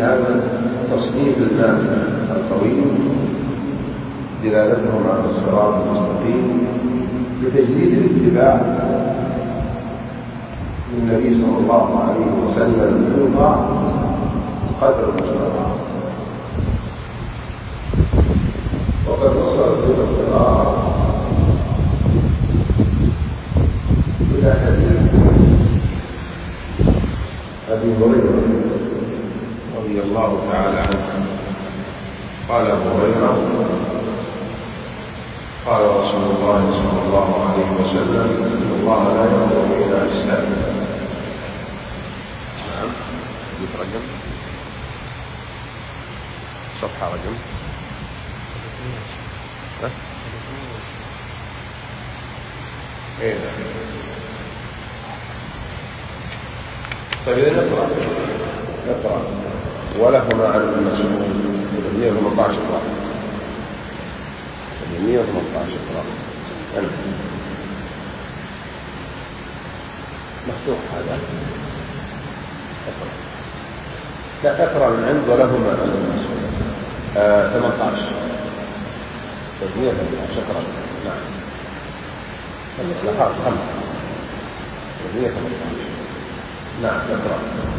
هذا تصنيف النافع الطويل دلالتهم على الصراط المستقيم بتجديد الاتباع للنبي صلى الله عليه وسلم يوضع قدر المستطاع. وقد وصلت إلى القراءة إلى حديث أبي هريرة رضي الله تعالى عنه. قال أبو هريرة قال رسول الله صلى الله عليه وسلم إن الله لا ينظر إلى أجسادكم. نعم، رقم صفحة رقم طيب نقرأ ولهما عن ابن مسعود 118 اقرأ 118 اقرأ مفتوح هذا اقرأ. لا اقرأ من عند ولهما عن ابن مسعود 18 118 اقرأ. نعم لا خلاص 118 نعم اقرأ.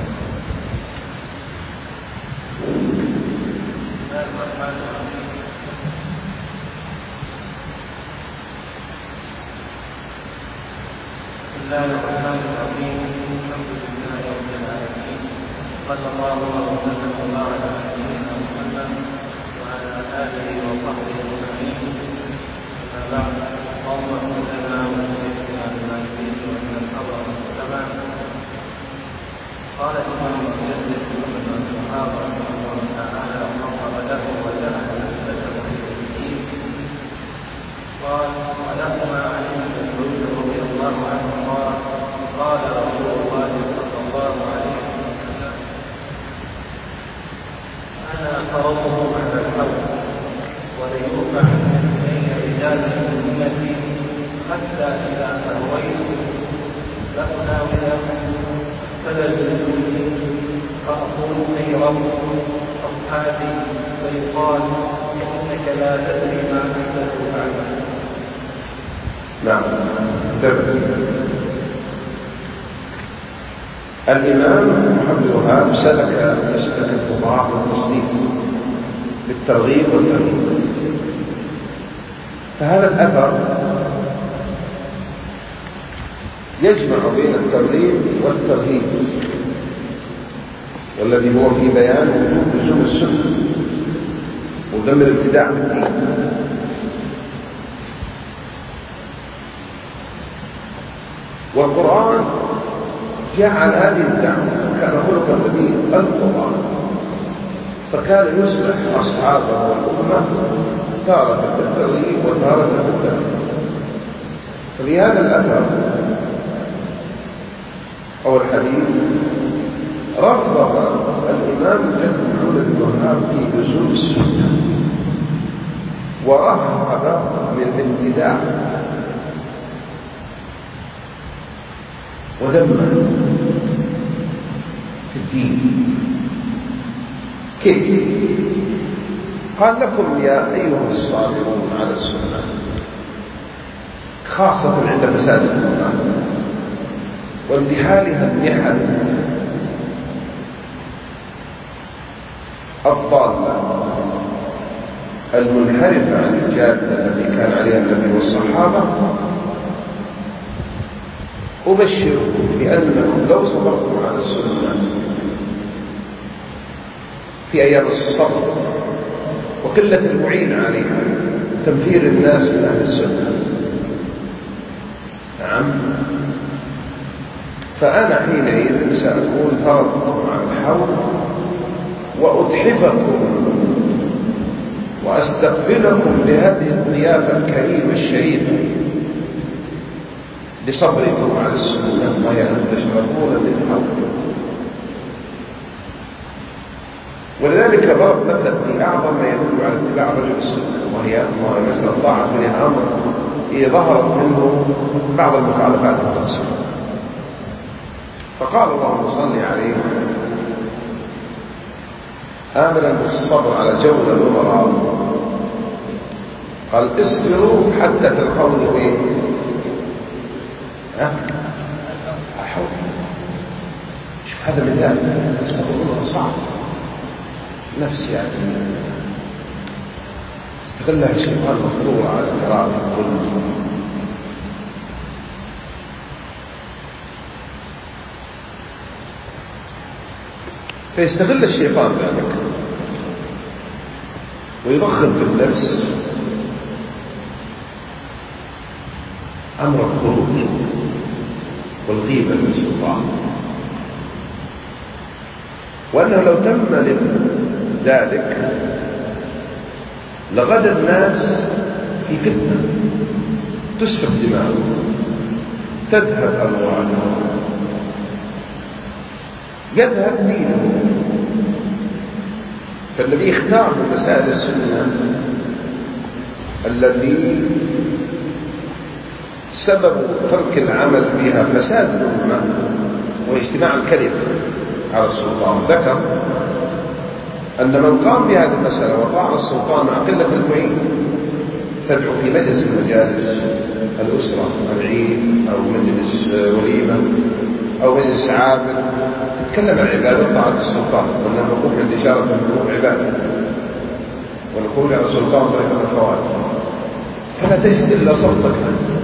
بسم الله الرحمن الرحيم. الحمد لله رب العالمين، صلى الله وسلم وبارك على سيدنا محمد وعلى اله وصحبه اجمعين. اما بعد، اللهم اغفر لنا وذريتنا بما يريد ومن الحضر والسمع. قال الامام المجدد محمد بن الصحابه رحمه الله تعالى وغفر له وجعل نفسه في الدين. قال ولهما عن ابن مسعود رضي الله عنه قال رسول الله صلى الله عليه وسلم انا فرضه على الحوض وليرفع بين رجال امتي حتى اذا سهويت لاناولهم فلزموني فاقول خيرهم اصحابي فيقال انك لا تدري ما احدث بعدك. نعم. الإمام محمد الوهاب سلك مسلك الفقهاء والتصنيف بالترغيب والترهيب. فهذا الأثر يجمع بين الترغيب والترهيب، والذي هو في بيان وجوب لزوم السنة وذم الابتداع في الدين. والقرآن جعل هذه الدعوة كان خلق النبي القرآن، فكان يصلح أصحابه والأمة تارة بالترغيب وتارة بالترهيب. ففي هذا الأثر أو الحديث رغب الإمام الجد محمد بن الوهاب في لزوم السنة ورهب من الابتداع وذم في الدين. كيف؟ قال لكم يا أيها الصابرون على السنة، خاصة عند فساد الأمة وانتحالها النحل الضالة المنحرفة عن الجادة التي كان عليها النبي والصحابة، أبشركم بأنكم لو صبرتم على السنة في أيام الصبر وقلة المعين عليها تنفير الناس من أهل السنة، نعم، فأنا حينئذ سأكون فرضكم على الحوض وأتحفكم وأستقبلكم بهذه الضيافة الكريمة الشريفة لصبركم على السنة، وهي أن تشربون من حوض. ولذلك ضرب مثل في أعظم ما يدل على اتباع رجل السنة، وهي مثل الطاعة من الأمر إذا ظهرت منه بعض المخالفات التقصير. فقال اللهم صل عليه آمرا بالصبر على جور الأمراء قال اصبروا حتى تلقوني وين؟ الحوض. شوف هذا مثال الصبر صعب نفس يعني استغلها الشيطان مفتوحة على قراءة الظلم. فيستغل الشيطان ذلك ويرغب في النفس أمر الخروج والغيبة للسلطان، وأنه لو تم ذلك لغدا الناس في فتنة تسفك دماؤهم، تذهب أموالهم، يذهب دينه. فالنبي اختار من مسائل السنة الذي سبب ترك العمل بها فساد الأمة واجتماع الكذب على السلطان. ذكر أن من قام بهذه المسألة وطاع السلطان مع قلة المعين، تدعو في مجلس من مجالس الأسرة، العيد أو مجلس وليمة أو مجلس عابر، تتكلم عن عبادة طاعة السلطان، وأن الوقوف عند إشارة الوقوف عبادة، والخروج على السلطان طريقة الخوارج. فلا تجد إلا صوتك أنت،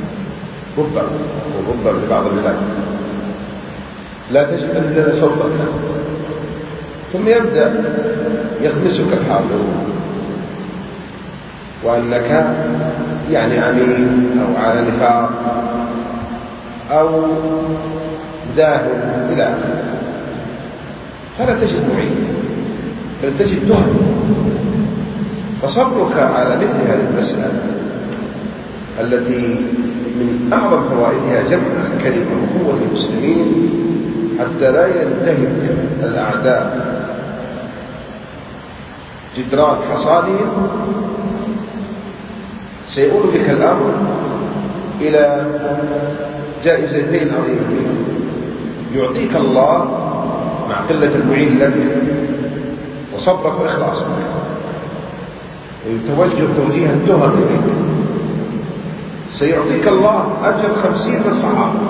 ربما لبعض البلاد لا تجد إلا صوتك أنت. ثم يبدأ يخمسك الحاضرون وأنك يعني عميل أو على نفاق أو ذاهب إلى آخره، فلا تجد معين بل تجد تهم. فصبرك على مثل هذه المسألة التي من أعظم فوائدها جمع الكلمة وقوة المسلمين حتى لا ينتهك الأعداء جدران حصانهم، سيقول بك الأمر إلى جائزتين عظيمتين: يعطيك الله مع قلة المعين لك وصبرك وإخلاصك، ويتوجه توجيه التهم إليك. سيعطيك الله أجر 50 من الصحابة،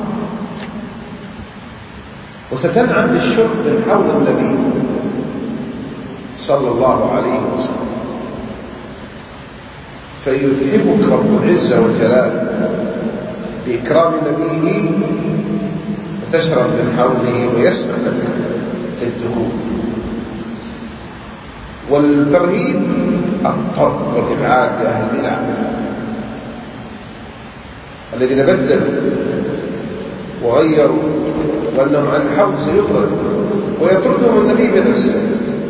وستنعم بالشرب من حوض النبي صلى الله عليه وسلم، فيتحفك رب العزة والجلال بإكرام نبيه فتشرب من حوضه ويسمح لك في الدخول. والترهيب الطرد والإبعاد لأهل البدع الذين بدلوا وغيروا وأنهم عن الحوض سيطرد ويطردهم النبي بنفسه.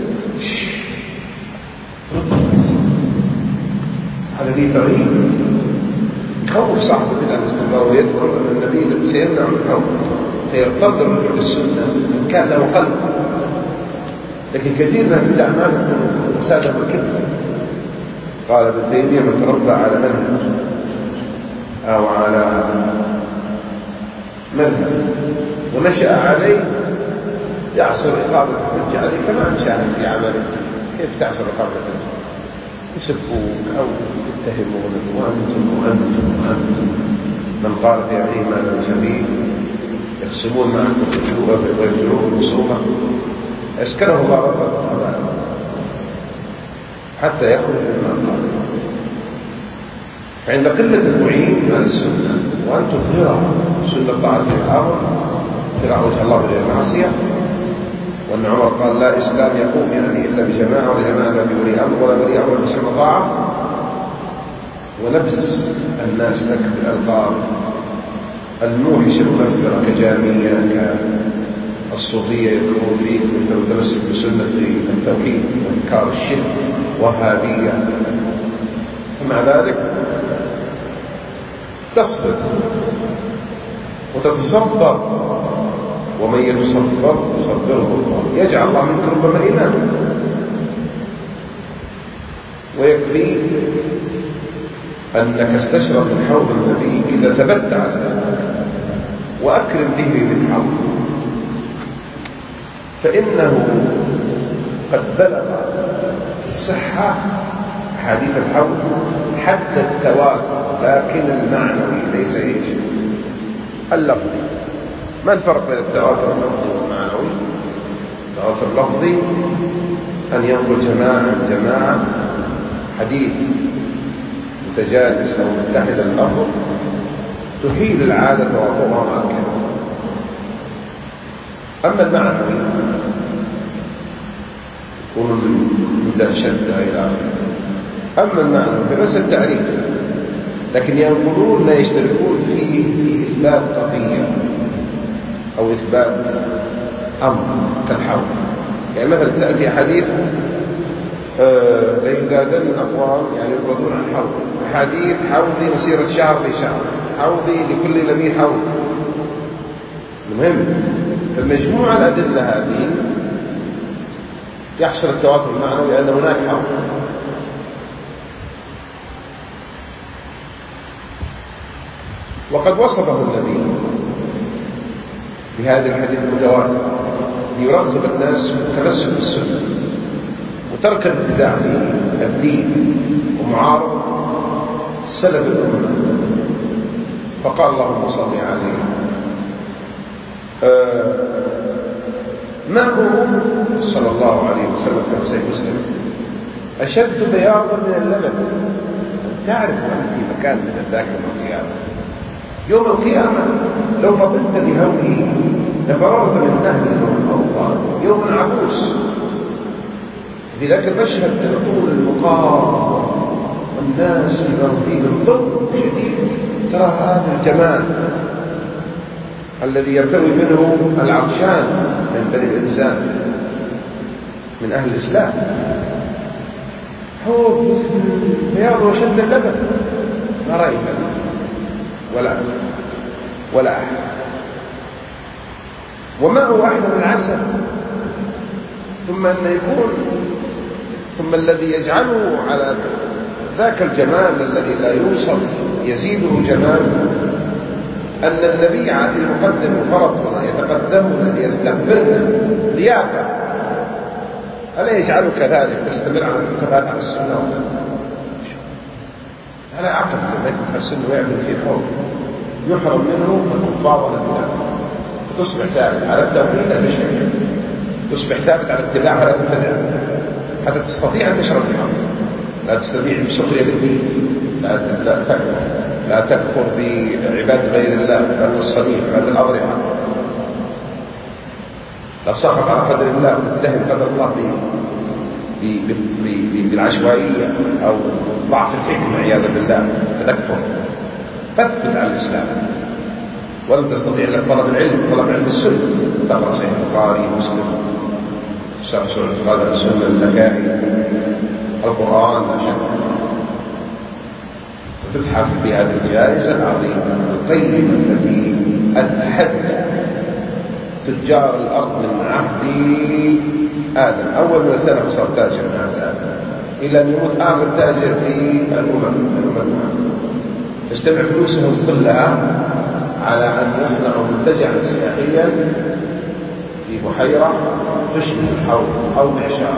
هذا فيه ترهيب يخوف صاحب البدع باستمرار، ويذكر أن النبي سيمنع من الحوض فيضطر الرجوع للسنة إن كان له قلب. لكن كثير من البدع ما تكون وسادة بالكبر. قال ابن تيمية: من تربى على منهج أو على مذهب ونشأ عليه يعصر رقابة الحجة عليه كما أنشأ في عمله. كيف تعصر رقابة الحجة؟ يسبون أو يتهمون وأنتم من قال في أخيه ما ليس به يخصمون معكم ويبذلون الخصومة أسكنه الله ربه الخبائث حتى يخرج مما قال. فعند قلة المعين على السنة وأن تظهرها سنة طاعة في الأمر ابتغاء وجه الله غير المعصية، وأن عمر قال: لا إسلام يقوم يعني إلا بجماعة، ولا جماعة لا بولي أمر ولا ولي أمر بسمع طاعة. ولبس الناس لك بالألقاب الموحشة المنفرة كجامية كالصوفية يذكرون فيك وأنت متمسك بسنة التوحيد وإنكار الشرك وهابية. ومع ذلك تصبر وتتصبر، ومن يتصبر يصبره الله، يجعل الله منك ربما إماما. ويكفي أنك استشرب من حوض النبي إذا ثبت على ذلك، وأكرم به من حوض، فإنه قد بلغ الصحة حديث الحوض حتى التواتر، لكن المعنوي ليس ايش؟ اللفظي. ما الفرق بين التواتر اللفظي والمعنوي؟ التواتر اللفظي أن ينقل جماعة حديث متجانس أو متحد الأمر تحيل العادة تواترها مع الكلام. أما المعنوي يكون من شدة إلى آخره. أما المعنوي فبس التعريف، لكن ينقلون لا يشتركون في إثبات قضية أو إثبات أمر كالحوض. يعني مثلا تأتي حديث ليزدادن الأقوام يعني يطردون عن حوض، حديث حوضي مسيرة شهر في شهر، حوضي لكل نبي حوض. المهم فمجموع الأدلة هذه يحصل التواتر المعنوي لأن هناك حوض. وقد وصفه النبي بهذا الحديث المتواتر ليرغب الناس في التمسك بالسنة وترك الابتداع في الدين ومعارضة سلف الأمة. فقال اللهم صل عليه ما هو صلى الله عليه وسلم كما سيد مسلم أشد بياضا من اللبن. تعرف أن في مكان من ذاك القيامة يوم القيامة لو فضلت لهوله لفررت من أهل والأوطان يوم عبوس. في ذاك المشهد تقول المقام والناس فيه الظلم شديد. ترى هذا الجمال الذي يرتوي منه العطشان من بني الإنسان من أهل الإسلام، حوض مثل بياض وشد اللبن ما رأيت ولا أحد. وماءه أحلى من العسل. ثم الذي يجعله على ذاك الجمال الذي لا يوصف يزيده جمال أن النبي في مقدم فرطنا يتقدمنا ليستقبلنا ضيافة. ألا يجعله كذلك تستمر على الثبات على السنة؟ هذا عقل مثل السنة ويعمل في حوض يحرم منه الكفار والبلاد، فتصبح ثابت على التوحيد لا تشرك، تصبح ثابت على الاتباع فلا تبتدع، حتى تستطيع أن تشرب الحق. لا تستطيع بسخرية بالدين، لا تكفر بعبادة غير الله، لا تصنيف عبادة الأضرحة، لا تسخط على قدر الله وتتهم قدر الله بالعشوائية أو ضعف الحكمة عياذا بالله فتكفر. تثبت على الإسلام. ولم تستطيع إلا طلب العلم، طلب علم السنة، تقرأ صحيح البخاري مسلم شرح سورة القدر السنة اللكائي القرآن لا شك، فتتحف بهذه الجائزة العظيمة القيمة التي أتحدى تجار الأرض من عهد آدم أول من الثلاث صار تاجر من عهد آدم إلى أن يموت آخر تاجر في الأمم. تجتمع فلوسهم كلها على أن يصنعوا منتجعا سياحيا في بحيرة تشبه الحوض أو معشار.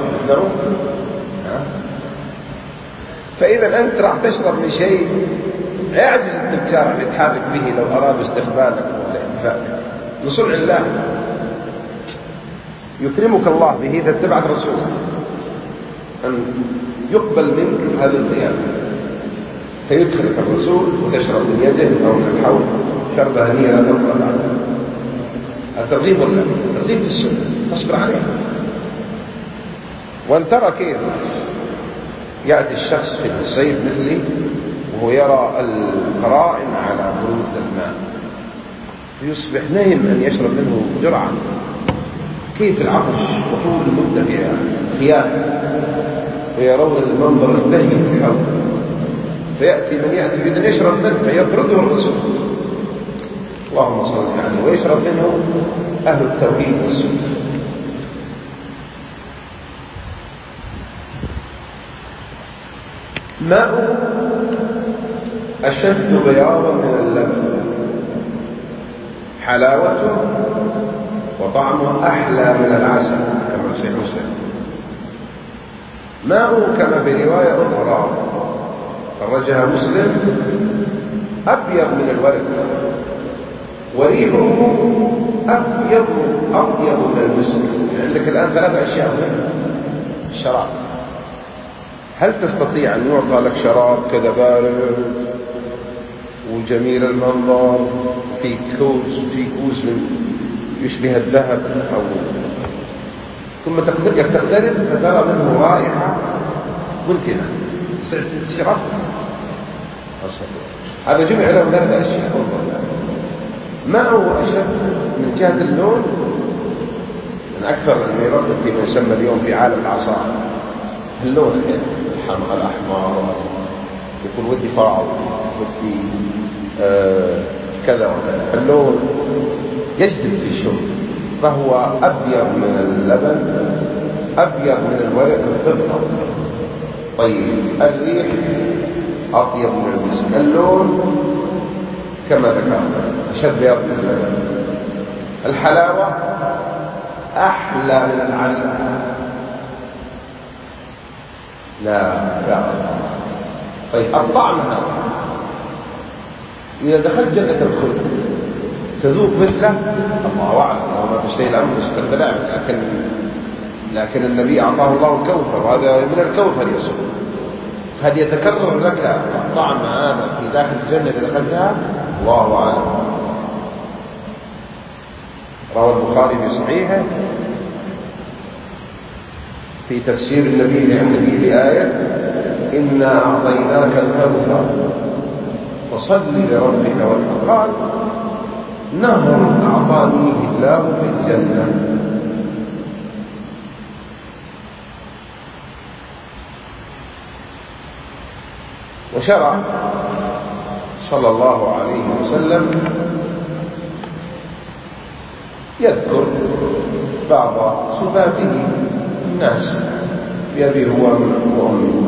فإذا أنت راح تشرب من شيء يعجز التجار عن إتحافك به لو أرادوا استقبالك والاحتفاء بك. لصنع الله يكرمك الله به إذا اتبعت رسوله أن يقبل منك هذا الضيافة، فيدخلك الرسول وتشرب من يده أو من الحوض شربة هنية لا تبقى بعدها. الترغيب ولا الترغيب في السنة تصبر عليها. وأن ترى كيف يأتي الشخص في الصيف مثلي وهو يرى القرائن على برود الماء فيصبح نهم أن يشرب منه جرعة. كيف العطش وطول المدة فيها قيام ويرون المنظر البهي في الحوض، فيأتي من يأتي يريد أن يشرب منه فيطرده الرسول اللهم صل عليه ويشرب منه أهل التوحيد والسنة. ماء أشد بياضا من اللبن، حلاوته وطعمه أحلى من العسل كما في مسلم. ماءه كما في رواية أخرى خرجها مسلم أبيض من الورد، وريحه أبيض من المسك. يعني عندك الآن 3 أشياء مهمة. الشراب، هل تستطيع أن يعطى لك شراب كذا بارد وجميل المنظر في كوز من يشبه الذهب، أو ثم تقترب فترى منه رائحة منتنة شراب؟ هذا جمع له 3 أشياء. ماءه أشد من جهة اللون من أكثر ما يرغب فيما يسمى اليوم في عالم العصائر اللون، الحمراء الأحمر، يقول ودي فراولة، ودي كذا وكذا. اللون يجذب في الشرب، فهو أبيض من اللبن، أبيض من الورق الفضة. طيب الريح أطيب من المسك، اللون كما ذكرنا أشد بياض من اللبن، الحلاوة أحلى من العسل. لا. طيب الطعم هذا إذا دخلت جنة الخلد تذوق مثله، الله أعلم وما تشتهي الأنفس تتبع، لكن النبي أعطاه الله الكوثر، وهذا من الكوثر يصل. هل يتكرر لك الطعم هذا في داخل الجنة إذا دخلتها؟ الله أعلم. روى البخاري في صحيحه في تفسير النبي لحديث آية إنا أعطيناك الكوثر فصل لربك وانحر، قال نهر أعطانيه الله في الجنة. وشرع صلى الله عليه وسلم يذكر بعض صفاته الناس بأبي هو وأمي.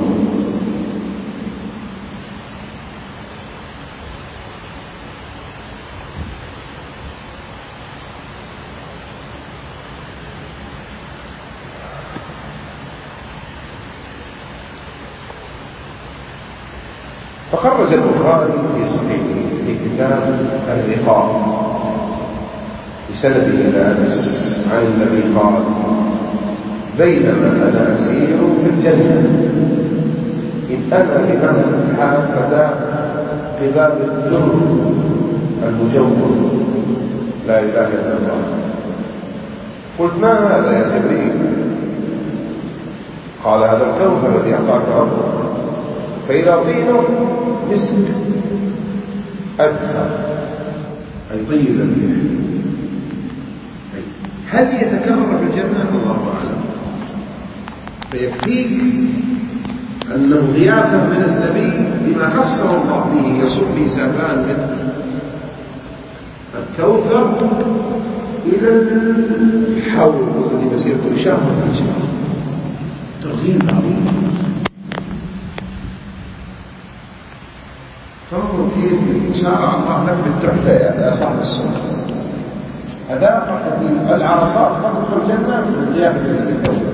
فخرج البخاري في صحيحه في كتاب الرقاق بسنده إلى أنس عن النبي قال بينما أنا أسير في الجنة إذ أنا بمن حافظ قباب الدر المجوف لا إله إلا الله. قلت ما هذا يا جبريل؟ قال هذا الكوثر الذي أعطاك ربك، فإذا طينه مسك أدخل أي طيب الريح. هل يتكرر في الجنة؟ الله أعلم. فيكفيك أنه ضيافة من النبي بما خصه الله به، يصب سابان من الكوثر إلى الحوض الذي مسيرته شهر إن شاء الله. ترغيب عظيم. فانظر كيف شرع الله لك بالتحفة يا صاحب السنة. أذاقك في العرصات تدخل الجنة بالضيافة من الكوثر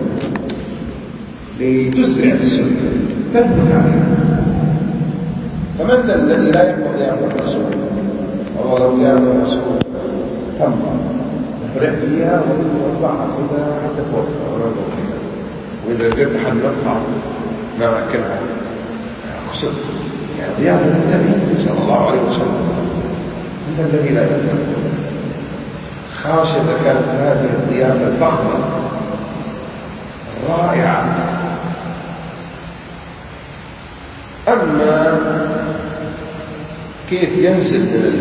لتسرع السنة تثبت عليها. فمن الذي لا يقبل ضيافة الرسول؟ والله لو ضيافة الرسول تم نفرح فيها ونوضعها كذا حتى توقع، وإذا قدرت حنرفع ما أكلها خسر. يعني ضيافة النبي صلى الله عليه وسلم من الذي لا يقبل؟ خاصة إذا كانت هذه الضيافة الفخمة رائعة. أما كيف ينزل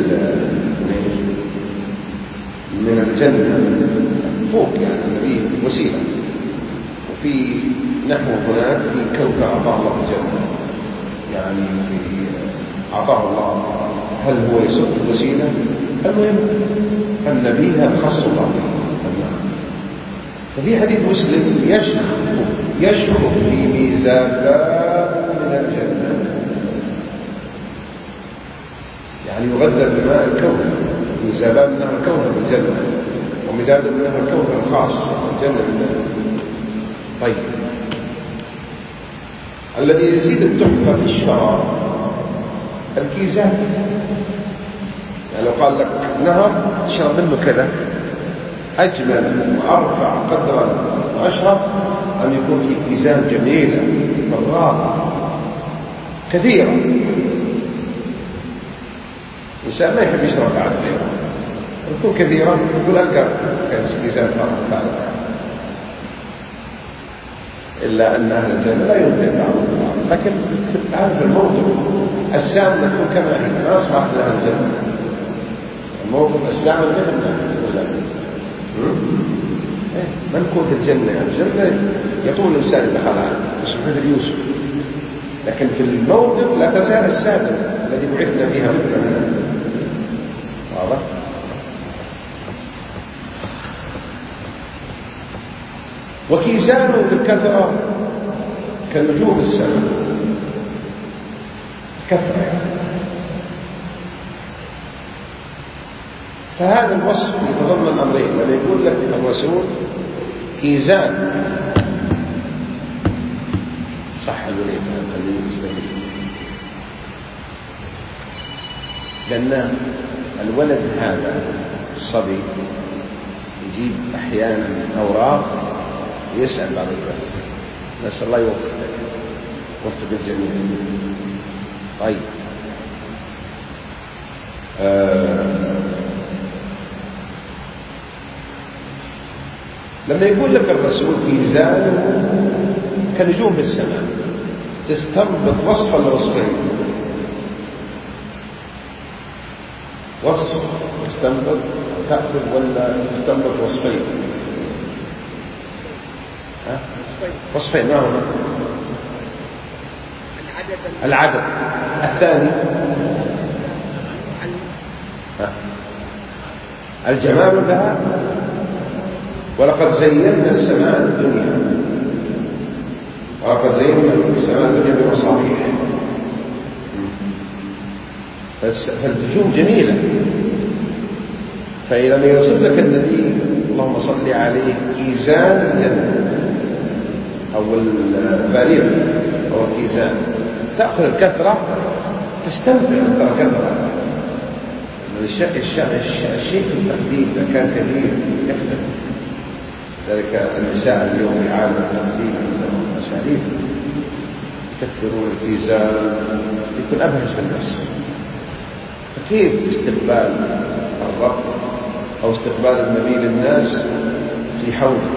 من الجنة فوق، يعني النبي وسيلة، وفي نحو هناك في كوكب أعطاه الله الجنة، يعني أعطاه الله. هل هو يصد وسيلة؟ المهم النبي هذا خص الله به. ففي حديث مسلم يشخط في ميزابان من الجنة، يعني يغذى بماء الكوثر. ميزابان من الكوثر في الجنة، ومداد من الكوثر الخاص في الجنة. طيب الذي يزيد التحفة في الشراب الكيزان. يعني لو قال لك نهر تشرب منه كذا، أجمل وأرفع قدرا وأشرف أن يكون في كيزان جميلة مراغة كثيرة. الإنسان ما يحب يشرب بعد غيره، تكون كثيرة يقول ألقى كيزان فارغ، إلا أن أهل الجنة لا يمكن بعضهم بعض. لكن تعرف الموقف السام تكون كما هي، ما أصبحت لها الجنة. الموقف السام مثلنا منكوت الجنة. يعني الجنة يطول الإنسان دخلها مثل يوسف، لكن في الموقف لا تزال السادة الذي بعثنا بها مؤمنا. واضح؟ وكيزانه بالكثرة كالنجوم السماء، كثرة يعني. فهذا الوصف يتضمن أمرين. لما يقول لك الرسول كيزان صح الوليد خلينا نستمر، لأن الولد هذا الصبي يجيب أحيانا أوراق يسأل بعض الناس، نسأل الله يوفق الجميع. طيب لما يقول لك الرسول كيزان كنجوم في السماء، تستنبط وصفا لوصفين. وصف تستنبط تأخذ ولا تستنبط وصفين؟ وصفين. ما هما؟ العدد الثاني الجمال لها. ولقد زينا السماء الدنيا، ولقد زينا السماء الدنيا بمصابيح. فالنجوم جميلة. فإذا ما يصف لك النبي اللهم صل عليه كيزان الجنة أو البريق أو الكيزان، تأخذ الكثرة تستمتع بالكثرة. الشيء في التقديم إذا كان كثير يفتح. ذلك النساء اليوم يعانون التقديم عندهم أساليب يكثرون الكيزان، يكون أبهج بالنفس. فكيف استقبال الرب أو استقبال النبي للناس في حوله؟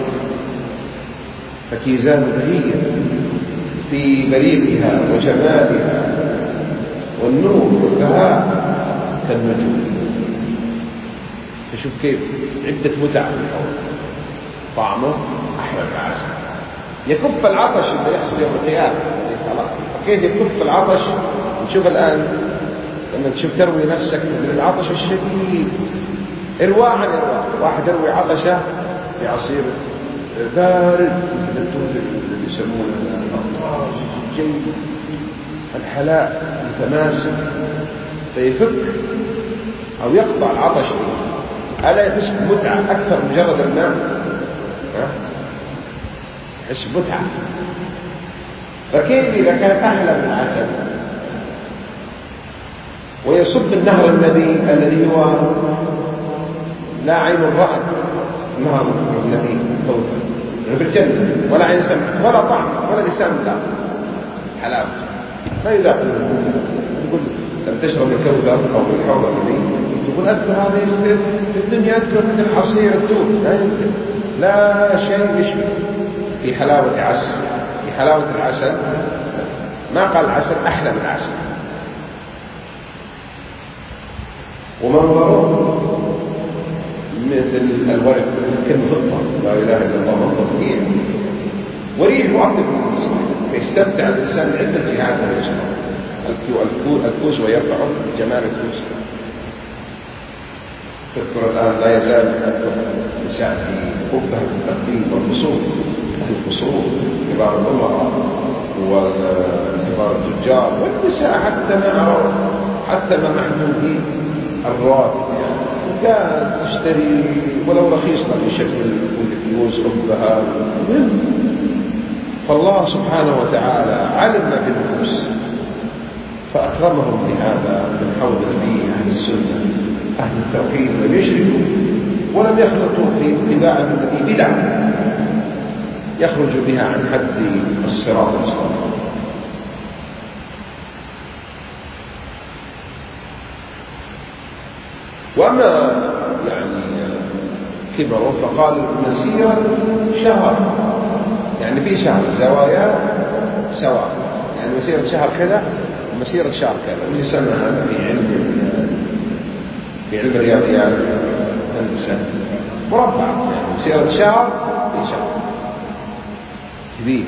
فكيزان بهية في بريقها وجمالها والنور والبهاء كالنجوم. تشوف كيف عدة متع في الحوض، طعمه أحلى العسل، يكف العطش اللي يحصل يوم القيامة. فكيف يكف العطش؟ نشوف الآن لما تشوف تروي نفسك من العطش الشديد إرواء عن إرواء. واحد يروي عطشه بعصير بارد مثل التوت اللي يسمونه جيد الحلاء متماسك، فيفك أو يقطع العطش. ألا يحس بمتعة أكثر من مجرد الماء؟ يحس بمتعة. فكيف إذا كان أحلى من العسل ويصب النهر الذي هو لا عين رأت نهر النبي كوثر في الجنة، ولا عين سمعت ولا طعم ولا لسان ذاق حلاوة ما يذاق. يقول لم تشرب الكوثر أو الحوض النبي، تقول أذكر هذا يصير في الدنيا، أذكر مثل عصير التوت. لا يمكن، لا شيء يشبه في حلاوة عسل، في حلاوة العسل. ما قال العسل أحلى من العسل. ومنظره مثل الورق كالفضة، لا إله إلا الله، منظر كثير. وريحه أطيب من المسك، فيستمتع الإنسان من عدة جهات وهو يشرب الكوز ويرفعه جمال الكوز. تذكر الآن لا يزال أذكر نساء في قبة التقديم والفصول، الفصول كبار الأمراء وكبار التجار والنساء حتى ما محدودين الرواتب، يعني تشتري ولو رخيص من شكل الكيوز قبها فالله سبحانه وتعالى علم بالنفوس فأكرمهم بهذا من حوض نبي أهل السنة أهل التوحيد لم يشركوا ولم يخلطوا في اتباع النبي بدعة يخرج بها عن حد الصراط المستقيم. وأما كبروا فقال مسيرة شهر، يعني في شهر زوايا سواء، يعني مسيرة شهر كذا ومسيرة شهر كذا، ويسمى هذا في علم الرياضيات هندسة مربع، يعني مسيرة شهر في شهر كبير.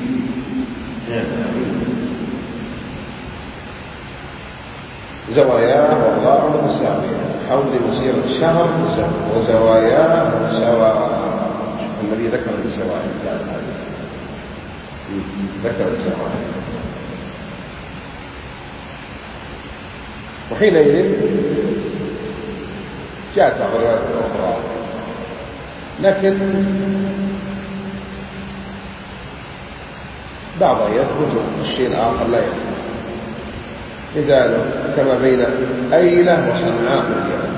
زواياه والله متساوية، حول مسيرة شهر وزواياه سواء. الذي ذكر الزوايا ذكر الزوايا. وحينئذ جاءت عبارات أخرى، لكن بعضها يثبت الشيء الآخر لا يثبت. لذلك كما بين أيلة وصنعاء واليمن،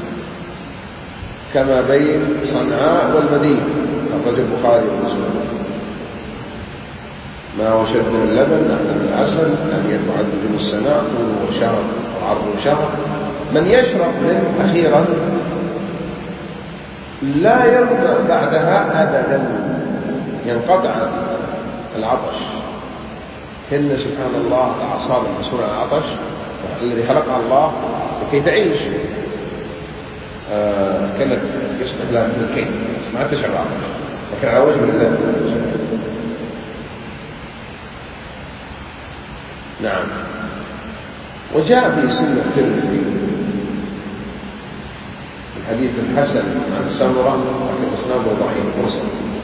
كما بين صنعاء والمدينة، أخرج البخاري ومسلم. ما هو شرب من اللبن أحلى من العسل، أن يتعد من السماء طوله شهر وعرضه شهر. من يشرب منه أخيرا لا يرضى بعدها أبدا، ينقطع العطش. كأن سبحان الله الأعصاب المسؤولة عن العطش الذي خلقها الله لكي تعيش كانت يصبح لها من الكي ما تشعر العطش، لكن على وجه الله. نعم. وجاء في سنة الترمذي الحديث الحسن عن سمرة لكن إسناده ضعيف مرسل: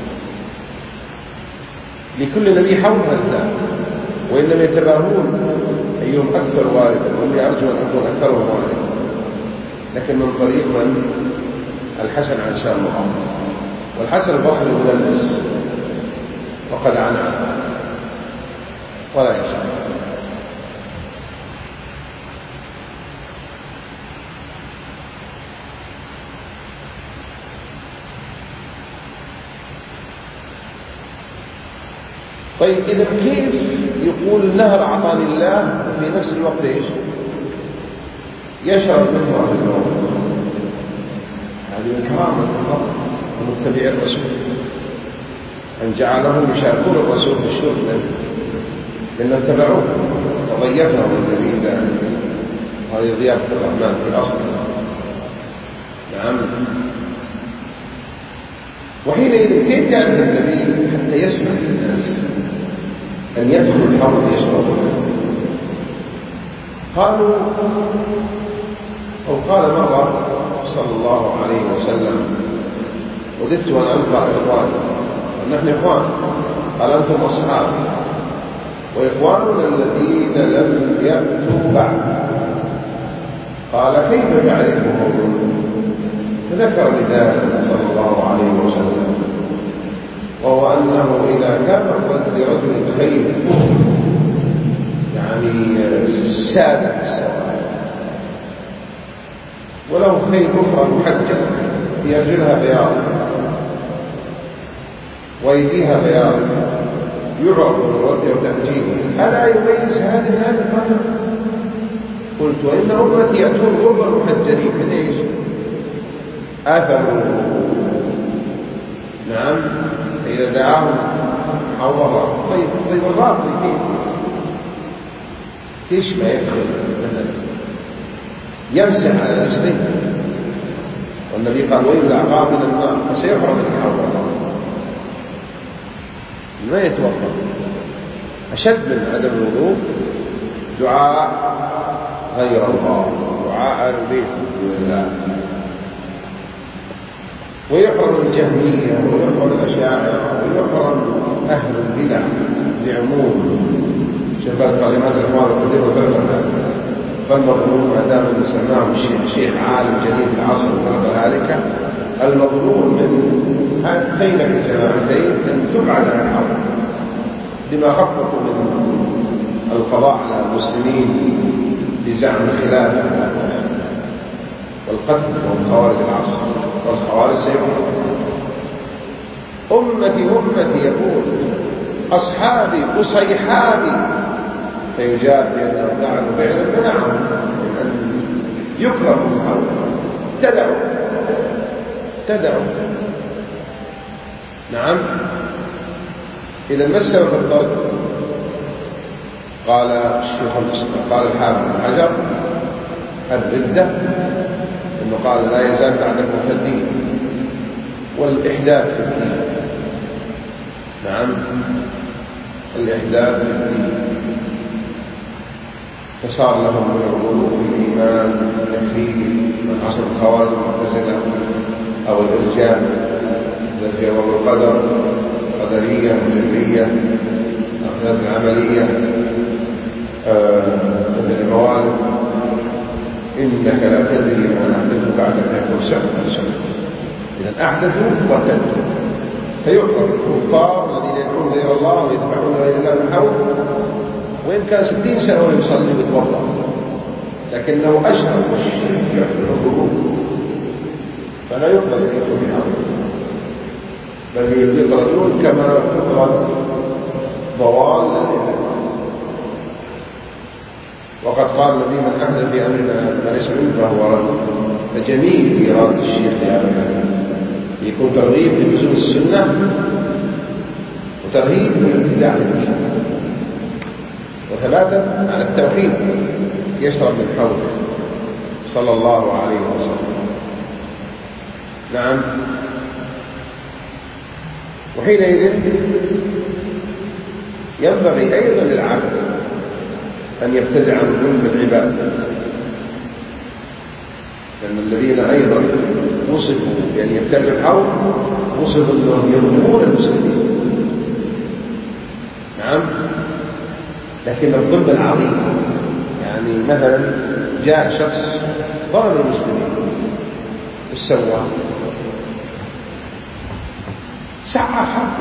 لكل نبي حول هذا، وإن لم يتباهون أيهم أكثر واردا، وإني أرجو أن أكون أكثرهم واردا، لكن من طريق من؟ الحسن عن سمرة. والحسن البصري مدلس وقد عنا ولا يصح. طيب إذا كيف يقول النهر أعطاني الله وفي نفس الوقت إيش يشرب منه أهل الموت؟ هذه من كرامة الله ومتبع الرسول أن جعلهم يشاركون الرسول في الشرب لأنهم اتبعوه وضيفهم النبي ذلك. هذه ضيافة الرحمن في أصل. نعم. وحينئذ كيف يعرف النبي حتى يسمع الناس أن يدخل الحوض يشربون؟ قالوا أو قال مرة صلى الله عليه وسلم: وددت أن ألقى إخواني، نحن إخوان. قال: أنتم أصحابي وإخواننا الذين لم يأتوا بعد. قال: كيف تعرفهم؟ فذكر بذلك صلى الله عليه وسلم، وهو أنه إذا كبرت لرجل خير يعني سادة السواد، وله خير أخرى محجبة في أرجلها بياض وأيديها بياض يعرف بالرد وتأجيله، ألا يميز هذا من هذا الأمر؟ قلت: وإن أمتي يأتون غربا محجرين من إيش؟ آثموا. نعم. إذا دعاهم حوضا. طيب الراقي كيف ما يدخل مثلا يمسح على رجليه، والنبي قال: ويل العقاب من النار، فسيحرم من الحوض ما يتوقف. أشد من عدم الوضوء دعاء غير الله، دعاء البيت لله. ويحرم الجهمية ويحرم الأشاعرة ويحرم أهل البدع بعموم. شباب قال: لماذا الإخوان يقدموا ذلك؟ فالمظلوم ما دام سماه الشيخ عالم جليل في العصر وفرق ذلك، المظلوم من هاتين الجماعتين أن تبعد عن الحق، لما خففوا من القضاء على المسلمين بزعم الخلافة والقتل والخوارج العصر، والخوارج سيكون أمتي أمتي، يقول أصحابي أصيحابي، فيجاب بأنهم فعلوا فعلا منعهم من أن يكرهوا حوله. تدعوا نعم. إذا ما السبب الضرب؟ قال الشيخ الإسلام، قال الحافظ بن حجر الردة، إنه قال لا يزال بعدكم مرتدين، والإحداث في الدين. نعم، الإحداث في الدين، فصار لهم من الغلو في الإيمان تكفير من عصر الخوارج المعتزلة أو الإرجاء الذي يرون القدر قدرية وجبرية أخذات العملية مثل الموالد، إنك لا تدري ما أحدث بعدك يكون شخصا. إذا أحدثوا وتدروا، فيعرف الكفار الذين يدعون غير الله ويتبعون غير الله من حول، وإن كان 60 سنة وهو يصلي ويتوضأ، لكنه أشهر الشرك يحدث الظهور، فلا يقبل أن يكون بحول، بل يطردون كما يطرد ضوال الإبل. وقد قال النبي من أحدث في أمرنا ما ليس منه فهو رد. فجميل إيراد الشيخ لهذا يكون ترغيب للزوم السنة وترهيب للابتداع للدين، وثلاثة على التوحيد يشرب من حوله صلى الله عليه وسلم. نعم. وحينئذ ينبغي أيضا للعبد أن يبتدع عن ظلم العباد، لأن الذين أيضا وصفوا بأن يبتدعوا الحول وصفوا أنهم يظلمون المسلمين. نعم. لكن الظلم العظيم، يعني مثلا جاء شخص ضرب المسلمين، وش سوى؟ سعى حرب،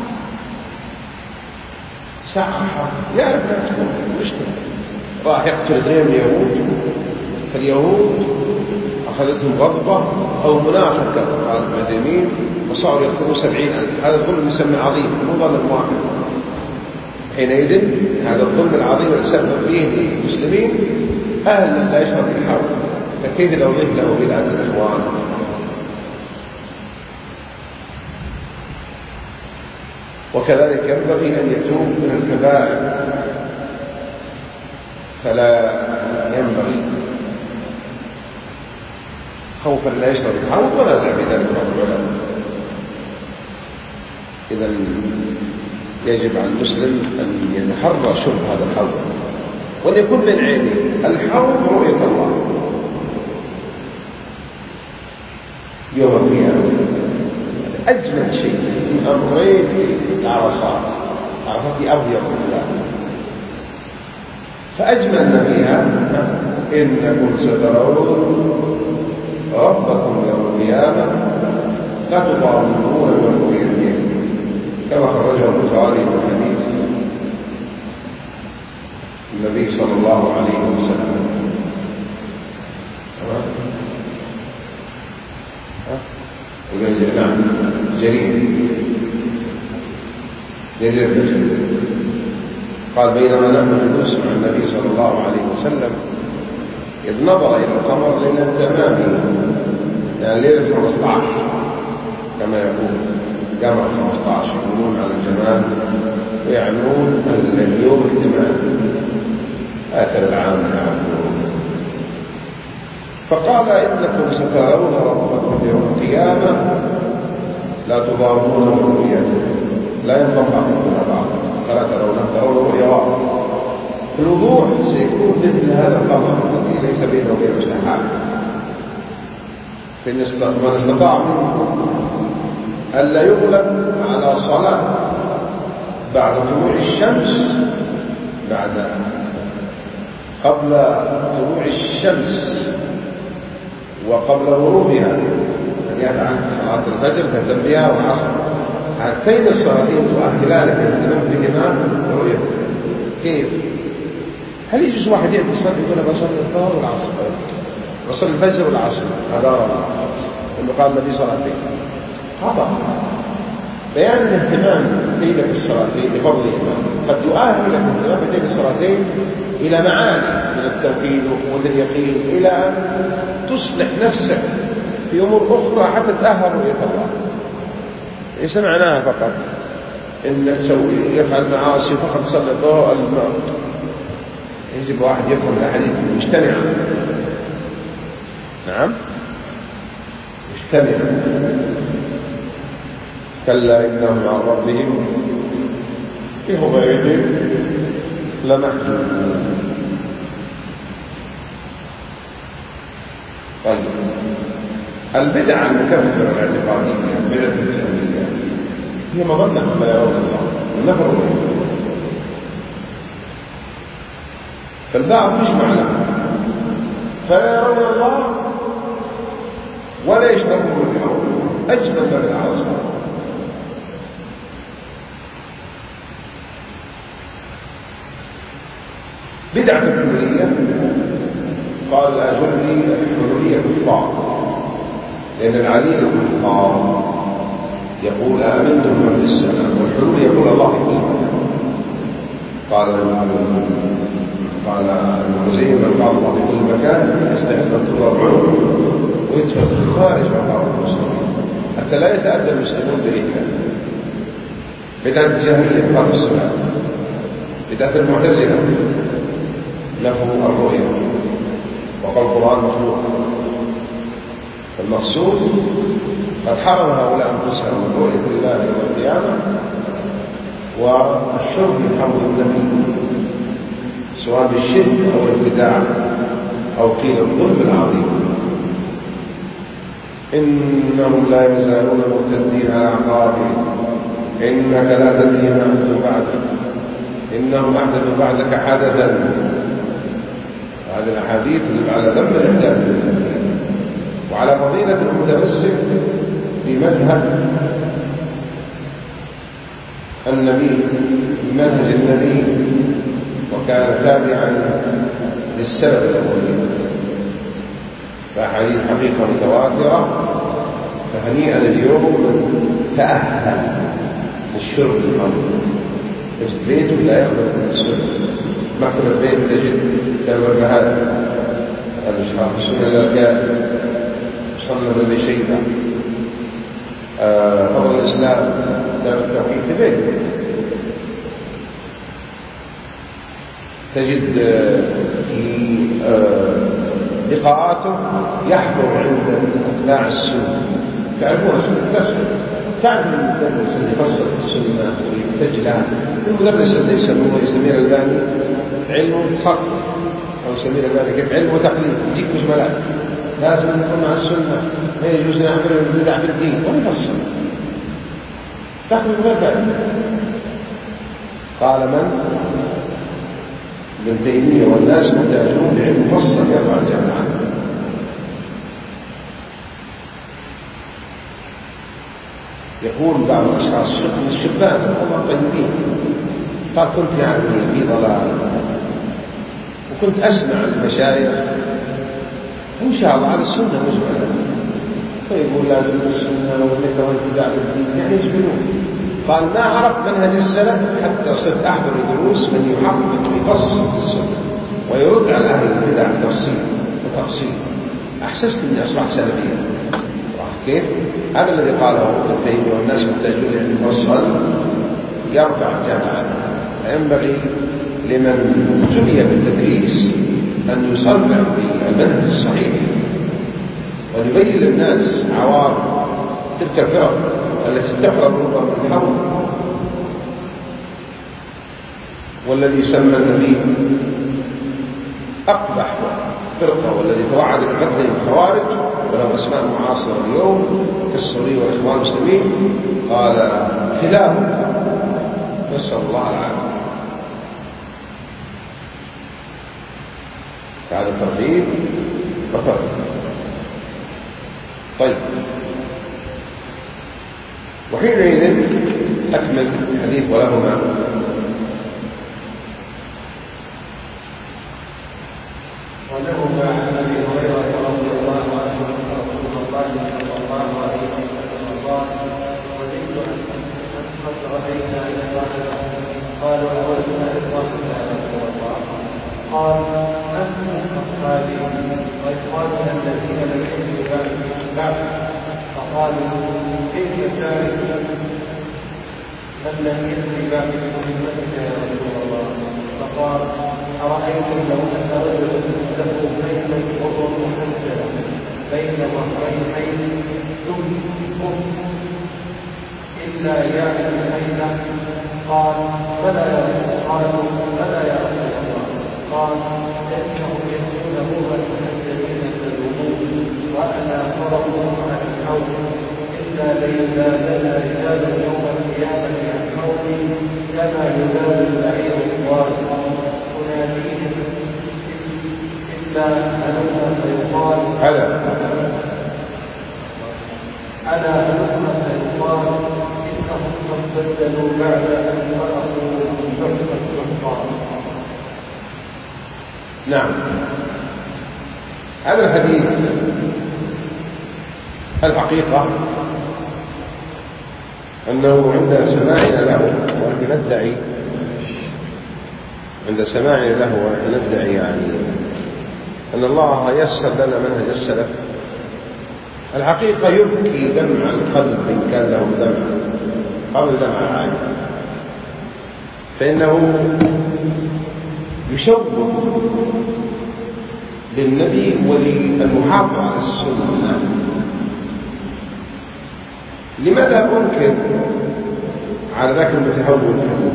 سعى حرب، يعرف نفسه مشكلة، راح يقتل اثنين من اليهود، فاليهود أخذتهم غضبة أو منافقة على المسلمين وصاروا يقتلوا 70,000. هذا الظلم يسمى عظيم، مو ظلم واحد. حينئذ هذا الظلم العظيم السبب فيه للمسلمين أهل لا يشرب الحول، فكيف لو ضيف له بدعة الإخوان؟ وكذلك ينبغي أن يتوب من الكبائر، فلا ينبغي خوفا لا يشرب الحول ولا زع بذلك العلماء. إذا يجب على المسلم أن يتحرى شرب هذا الحوض، وأن يكون من عينه. الحوض رؤية الله يوم القيامة، أجمل شيء من أمرين العرصات، عرصات أبيض الله، فأجملنا فيها إنكم سترون ربكم يوم القيامة لا تضامنون برؤيته، كما خرجه البخاري من حديث النبي صلى الله عليه وسلم. نعم. جرير قال بينما نحن جلوس مع النبي صلى الله عليه وسلم إذ نظر إلى القمر ليلة تمامه، يعني ليلة 15 كما يقول جمع 15 يقولون على الجمال ويعنون اليوم التمام آخر العام يعبدون. فقال إنكم سترون ربكم يوم القيامة لا تضامون برؤيته، لا ينضم بعضكم بعض، فلا ترون رؤيا واضحة. في الوضوح سيكون مثل هذا القمر الذي ليس بينه وبين سحاب. من استطاع منكم ألا يغلب على صلاة بعد طلوع الشمس، قبل طلوع الشمس وقبل غروبها، أن يفعل صلاة الفجر كالتنبيه والعصر هاتين الصلاتين تؤهلان الاهتمام بهما ورؤية كيف؟ هل يجوز واحد يأتي يصلي يقول أنا بصلي الظهر والعصر بصلي الفجر والعصر أدار الله إنه قال النبي صلاتين خطأ. بيان الاهتمام بين الصلاتين لفضلهما قد يؤهل لك الاهتمام بين الصلاتين إلى معاني من التوحيد وقوة اليقين إلى أن تصلح نفسك في أمور أخرى حتى تأهل رؤية الله. ليس معناها فقط إنك يفعل معاصي فقط تصلي الظهر الماء. يجب واحد يفهم الأحاديث مجتمعة. نعم مجتمعة. كلا إنهم عن ربهم يومئذ لمحجوبون. طيب البدعة المكفرة الاعتقادية بدعة الجهمية هي مظنة ما يرون الله والنفر فالبعض يجمع لهم فلا يرون الله ولا يشربون الحوض أجمل من العاصر. بدعة الحلولية قال الآجري الحلولية كفار لأن العليل كفار يقول آمنتم من في السماء والحلول يقول الله في كل مكان. قال المعتزلة من قال الله في كل مكان يستحق أن تضرب عنه ويدفع خارج مقام المسلمين حتى لا يتأذى المسلمون بريحه. بدعة الجهمية قال في السماء. بدعة المعتزلة له الرؤية وقال القرآن مخلوق. المقصود قد حرم هؤلاء أنفسهم من رؤية الله يوم القيامة والشرب من حوض النبي سواء بالشرك أو الابتداع أو قيل الظلم العظيم. إنهم لا يزالون مرتدين على أعقابهم إنك لا تدري ما أحدث بعدك إنهم أحدثوا بعدك حدثا. هذه الأحاديث تدل على ذم الإحداث وعلى فضيلة المتمسك بمذهب النبي بمنهج النبي وكان تابعا للسلف الأولين. فأحاديث حقيقة متواترة. فهنيئا اليوم من تأهل للشرب الخمر يجد بيته لا يخرج من السنة. مكتب البيت تجد كالبربهات الشرح السنة للكاتب صلى بن شيبة فضل الإسلام دار التوحيد في بيت تجد في لقاءاته يحضر عند أتباع السنة تعرفون السنة تعرف المدرس اللي يفصل السنة ويحتجلها المدرس اللي يسميه الباني علم خط أو يسميه الباني كيف علم وتقليد يجيك مجملات لازم نكون مع السنة لا يجوز نعمل البدع في الدين ويفصل تأخذ المبادئ. قال من؟ ابن تيمية والناس محتاجون لعلم مفصل يرفع الجامعة. يقول بعض الأشخاص الشبان والله طيبين قال كنت يعني في ضلال وكنت أسمع المشايخ إن شاء الله على السنة مجملة فيقول لازم السنة والنكرة والابتداع بالدين يعني يجبنون. قال ما عرفت منهج السلف حتى صرت أحضر دروس من يحقق ويفصل في السنة ويرد على أهل البدع بتفصيل وتفصيل. أحسست أني أصبحت سلفيا. كيف؟ هذا الذي قاله ابن تيمية والناس محتاجون أن يفصل يرفع الجامعات. فينبغي لمن ابتلي بالتدريس أن يصرح بالمنهج الصحيح ويبين للناس عوار تلك الفرق التي تقرب ربما الحول والذي سمى النبي أقبح فرقة والذي توعد بقتل الخوارج ولو أسماء معاصرة اليوم كالسوري والإخوان المسلمين قال خلافه نسأل الله العافية. هذا ترغيب وترغيب. طيب وحينئذ أكمل الحديث ولهما. ولهما عن ابي هريره رضي الله عنه ان رسول الله صلى الله عليه وسلم قال: وددت ان قد راينا اخواننا. قالوا: اولنا اخواننا يا رسول الله؟ قال: انتم اصحابي واخواننا الذين لم يكونوا بعد. فقالوا: كيف ذلك من لم يكن بعد بأمتك يا رسول الله؟ فقال: أرأيتم لو أن رجلا له خيلا وهو محجل بين ظهرين حيث ثم إلا يعلم خيلا؟ قال: فلا يا رسول الله. قال: لأنهم يكونون المحجلين كالوضوء وأنا فرض عن الحوض إلا لنا رجال يوم القيامة عن حوضي كما يزال البعير الضال أناديهم إلا هلم فيقال إنهم قد بدلوا بعد أن فرقوا بحكمة الأحقاب. نعم، هذا الحديث الحقيقة أنه عند سماعنا له ونحن ندعي يعني أن الله يسر لنا منهج السلف، الحقيقة يبكي دمع القلب إن كان له دمع قبل دمع العين، فإنه يشوق للنبي وللمحافظة على السنة. لماذا أنكر على ذاك المتهور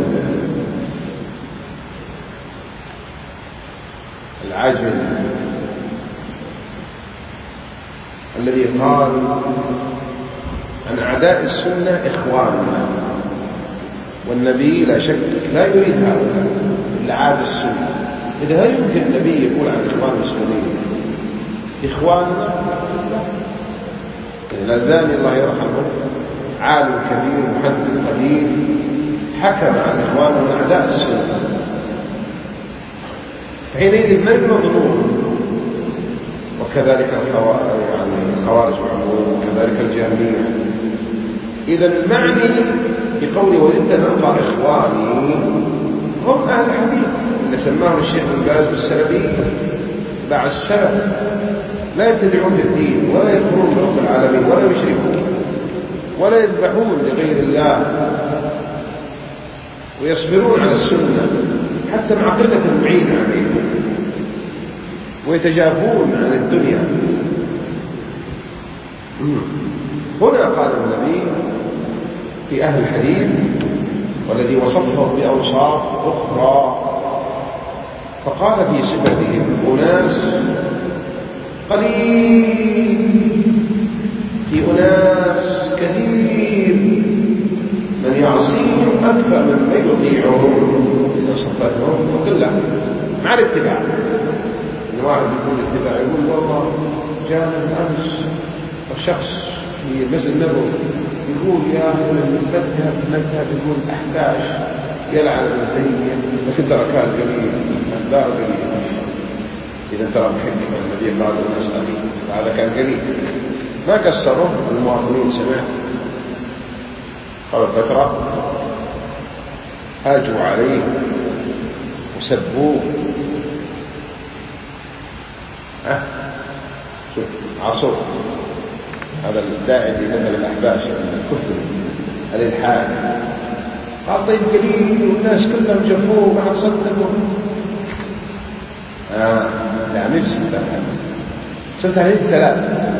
العاجل الذي قال عن أعداء السنة إخواننا، والنبي لا شك لا يريد هذا العاد السنة؟ إذا هل يمكن النبي يقول عن إخوان المسلمين إخواننا؟ الألباني الله يرحمه عالم كبير محدث قدير حكم عن إخوانه من أعداء السنة، حينئذ من المظلوم؟ وكذلك الخوارج معهم وكذلك الجهمية. إذا المعني بقوله وددت أن ألقى إخواني هم أهل الحديث اللي سماهم الشيخ ابن باز بالسلفي باع السلف، لا يبتدعون في الدين ولا يكفرون برب العالمين ولا يشركون ولا يذبحون لغير الله ويصبرون على السنة حتى مع قلة المعين عليهم ويتجافون عن الدنيا. هنا قال النبي في أهل الحديث والذي وصفه بأوصاف أخرى، فقال في صفتهم أناس قليل في أناس كثير من يعصيهم أكثر من يطيعهم. إذا صفتهم وقلة مع الاتباع، إن واحد يقول اتباع يقول والله جاء الأمس الشخص في المسجد النبوي يقول يا أخي المذهب يقول 11 يلعن ابن تيمية، لكن ترى كان قليل أخبار قليل. إذا ترى بحكمة النبي قال الناس قليل، هذا كان قليل ما كسروا المواطنين. سمعت قبل فترة هاجوا عليه وسبوه. شوف عصور هذا الداعي لمذهب الأحباش الكفر الإلحاد، قال طيب قليل والناس كلهم جنبوه مع صدقوا. لا مش صرت عليه 3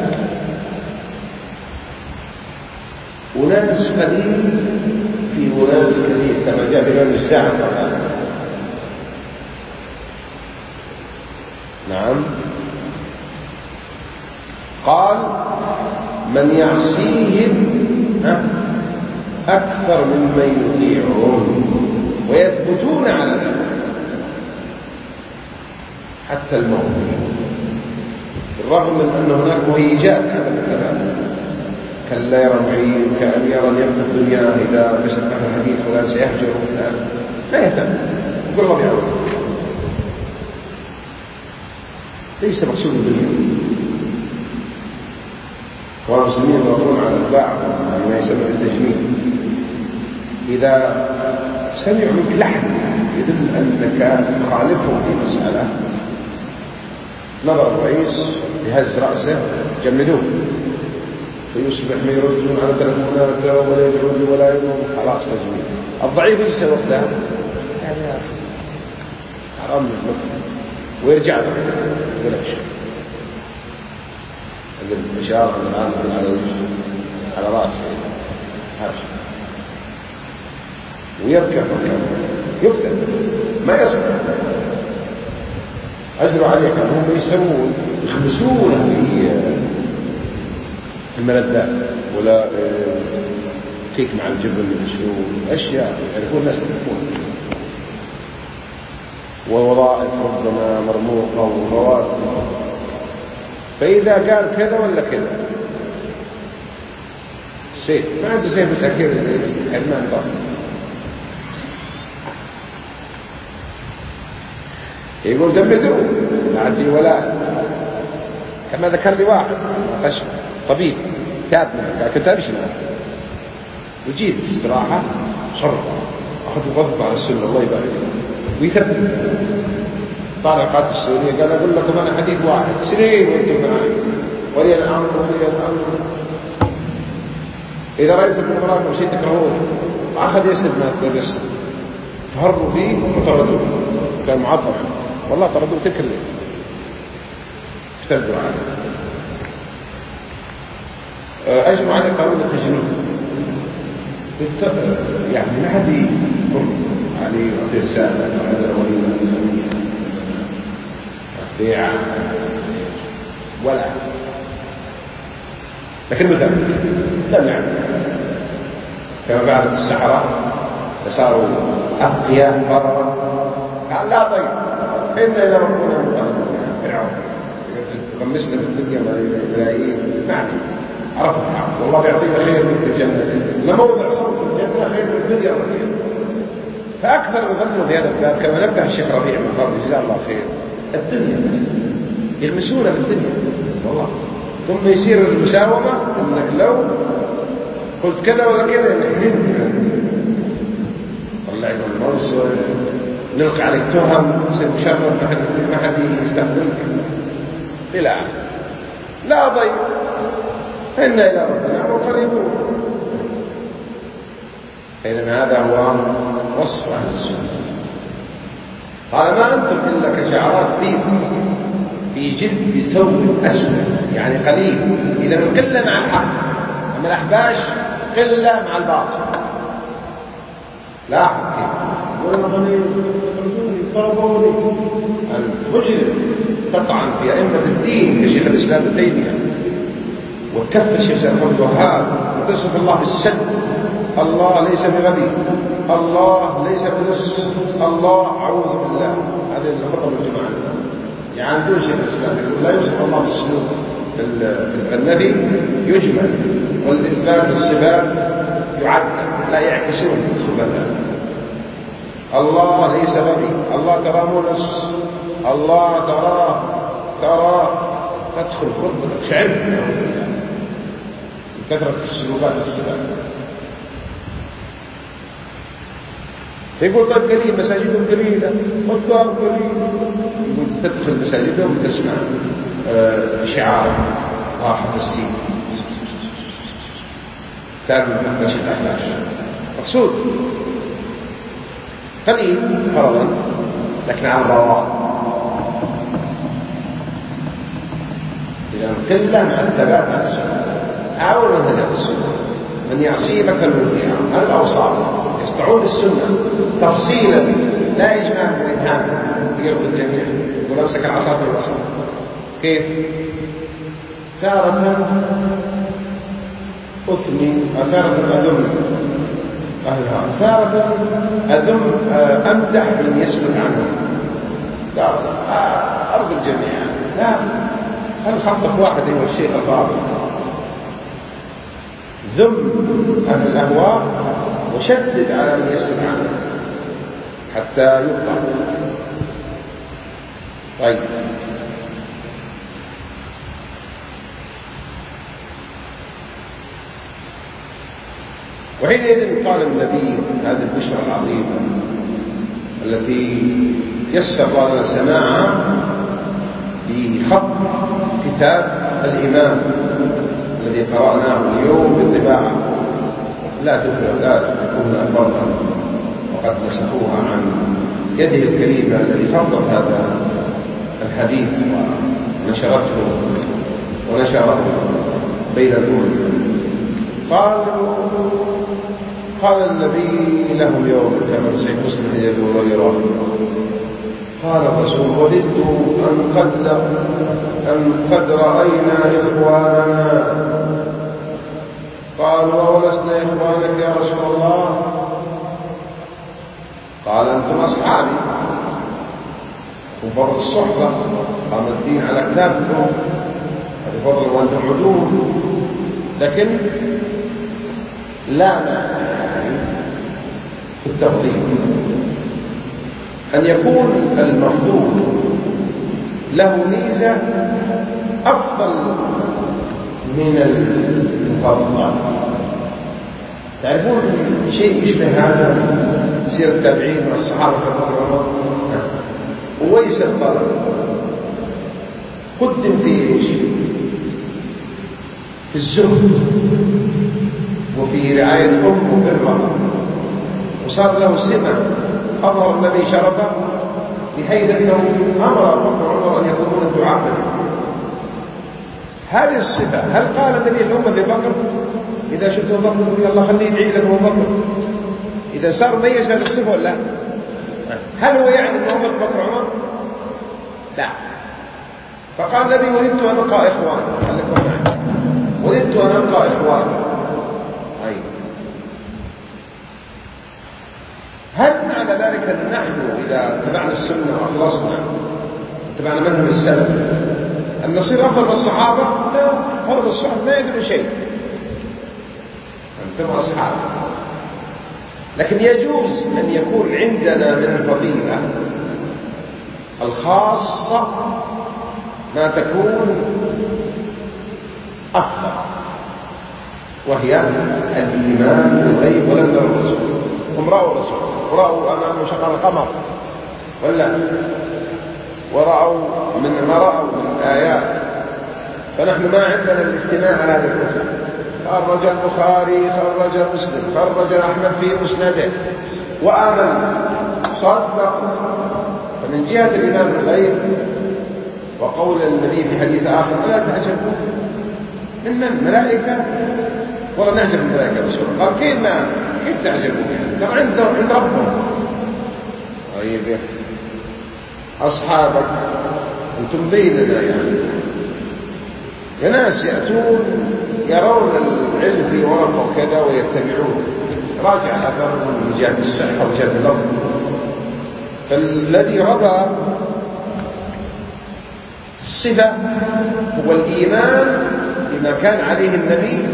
وناس قليل في وناس كثير كما جاء في يوم الساعة طبعا. نعم، قال من يعصيهم أكثر ممن يطيعهم ويثبتون على ذلك حتى الموت، بالرغم من أن هناك مهيجات هذا الكلام كلا يرى معين كأن يرى يبقى الدنيا إذا نشر عنه الحديث ولا سيهجر ما يهتم يقول الله بيعود ليس مقصود الدنيا. إخوان المسلمين يضغطون على البعض بما يسمى بالتجميل. إذا سمعوا منك لحن يدل أنك خالفهم في مسألة نظر الرئيس بهز رأسه جمدوه فيصبح ما يردون على تلفونات ولا يدعون ولا يدعون خلاص تجميل. الضعيف ايش يسوي وقتها؟ يعني يا أخي حرام المطلق ويرجع له يقول لك إشارة الآن على وجهه على رأسه هرش ويركب يفتن ما يصبر. أجروا عليه كانوا هم يسوون يخبسون في الملذات ولا كيك مع الجبن يشوفون أشياء يعرفون الناس يعرفون ووظائف ربما مرموقة ورواتب. فإذا قال كذا ولا كذا سيف ما عنده سيف مساكين حرمان ضغط يقول دمدوا عندي ولا كما ذكر لي واحد طبيب تاب منه كنت أمشي معه وجيت استراحة صر أخذ وقفت على السنة الله يبارك ويثبت طالع قادة السورية قال أقول لكم أنا حديث واحد سنين وأنتم معي ولي الأمر ولي الأمر إذا رأيتم المراقب شيء تكرهون أخذ يسد ما تلبس فهربوا فيه وطردوه كان معظم والله طردوه تلك الليل افتردوا عنه. أجمع عليه قانون التجنيد يعني ما حد يمر عليه يعطي رسالة وهذا ولينا بيع ولا لكن مثلا لم يعمل كما بعد السحرة صاروا أقياء برا قال لا طيب إن إذا ربنا مقلب فرعون تغمسنا في الدنيا ملايين معني عرفنا الحق والله بيعطينا خير من الجنة لموضع صوت الجنة خير من الدنيا والخير. فأكثر يظنوا في هذا الباب كما نبدأ الشيخ ربيع من قبل جزاه الله خير الدنيا بس يغمسونا في الدنيا والله ثم يصير المساومة أنك لو قلت كذا ولا كذا نحن طلعنا المنصر نلقى عليك تهم تصير مشرف ما حد يستخدمك إلى آخر. لا ضيق إن إلى ربنا وقريبون. إذن هذا هو وصف أهل السنة. قال ما أنتم إلا كشعرات بيض في جلد ثوب أسود يعني قليل. إذا القلة مع الحق أما الأحباش قلة مع الباطل. لا أحد كيف ويرغني ضربوني المجرم تطعن في أئمة الدين كشيخ الإسلام ابن تيمية وكف الشيخ محمد الوهاب وتصف الله بالسد. الله ليس بغبي الله ليس بلص الله أعوذ بالله. هذه الخطبة الجماعة يعني دون شيخ الإسلام لا يوصف الله بالسلوك النبي يجمل والإثبات الصفات يعد لا يعكسون صفاتها. الله ليس غبي الله ترى ملص الله ترى تدخل خطبة تشعر من كثرة السلوكات الصفات. يقول طيب قليل مساجدهم قليلة مطلوب قليل يقول تدخل مساجدهم وتسمع شعار راحة السين تعمل ماشي الأحلاش مقصود قليل فرضا لكن على الرواء. إذا قلة مع الثبات على السنة حاول أن تجد السنة من يعصي مثل الوضيعة هذا الأوصاف يستعود السنة تفصيلا لا إجمال بالإلهام يرضي الجميع يقول أمسك العصا في الوسط كيف؟ تارة أثني تارة أذم أهلها تارة أذم أمدح من يسكت عنه لا أرضي الجميع لا هل خطف واحد هو الشيخ الفاضل ذم أهل الأهواء وشدد على من يسكت عنه حتى يقطع. طيب، وحينئذ قال النبي هذه البشرى العظيمة التي يسر لنا سماعها بخط كتاب الإمام الذي قرأناه اليوم بطباعة لا تكون أكبرها، وقد نسخوها عن يده الكريمة الذي خطط هذا الحديث ونشرته ونشره بين الأمم. قال النبي لهم يوم كما في صحيح مسلم حديث أبي هريرة قال الرسول وددت أن قد رأينا إخواننا. قالوا ولسنا إخوانك يا رسول الله؟ قال أنتم أصحابي وفضل الصحبة قام الدين على كتابكم بفضل وأنتم عدول، لكن لا في التفضيل أن يكون المفضول له ميزة أفضل من المفضل. تعرفون شيء يشبه هذا سير التابعين مع الصحابة كبير عمر وويس القرن قدم في إيش؟ في الزهد وفي رعاية أمه وبرها، وصار له سمة أظهر النبي شرفه بحيث أنه أمر أبو بكر وعمر أن يطلبون الدعاء منه. هذه الصفة هل قال النبي الأمة ببكر إذا شفت أبو بكر يلا خليه يدعي لك أبو بكر؟ إذا صار ميز هذه الصفة ولا لا؟ هل هو يعني أن أبو بكر وعمر؟ لا. فقال النبي وددت أن ألقى إخواني، خليكم معي، وددت أن ألقى إخواني. هل معنى ذلك أن نحن إذا اتبعنا السنة وأخلصنا اتبعنا منهم السلف أن نصير أفضل من الصحابة؟ لا، فرض الصحابة ما يدري شيء، أنتم أصحاب. لكن يجوز أن يكون عندنا من الفضيلة الخاصة ما تكون أفضل، وهي الإيمان بالغيب ولم يروا الرسول. هم رأوا الرسول ورأوا أمامه شق القمر ولا ورأوا من ما رأوا من الآيات، فنحن ما عندنا الاستماع على هذه الكتب. خرج البخاري، خرج مسلم، خرج أحمد في مسنده وآمن صدق. فمن جهة الإيمان بالغيب وقول النبي في حديث آخر لا تعجبوا من ملائكة ولا نعجب من ملائكة رسول. قال كيف تعجبوا كما عند ربهم. طيب أصحابك أنتم بيننا يا ناس يأتون يرون العلم في ورقة وكذا ويتبعون، راجع الأثر من جهة الصحة وجهة اللفظ. فالذي رضى الصفة هو الإيمان بما كان عليه النبي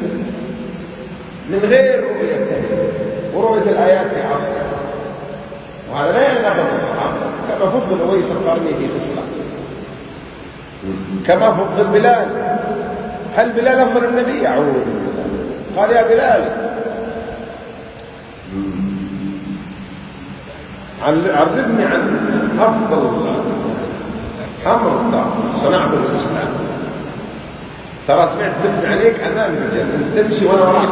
من غير رؤيته ورؤية الآيات في عصره، وهذا لا يعني أفضل الصحابة كما فضل أويس القرني في خصلة، كما فضل بلال. هل بلال أفضل النبي؟ أعوذ بالله. قال يا بلال عرفني عن أفضل حمر صنعته للإسلام. ترى سمعت تبني عليك أمامي في الجنة، تمشي وأنا وراك.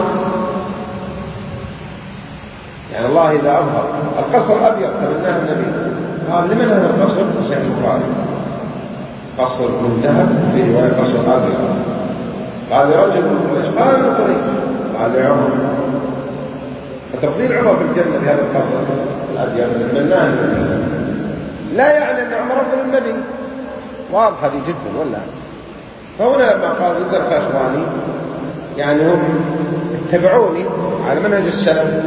يعني الله إذا أظهر القصر الأبيض تمناه النبي، قال لمن هذا القصر؟ صحيح البخاري، قصر من ذهب، في رواية قصر أبيض. قال لرجل من قريش، قال من قريش، قال لعمر. فتفضيل عمر في الجنة بهذا القصر الأبيض تمناه النبي لا يعني أن عمر أفضل النبي. واضحة هذه جدا ولا؟ فهنا لما قال ذلك إخواني يعني هم اتبعوني على منهج السلف،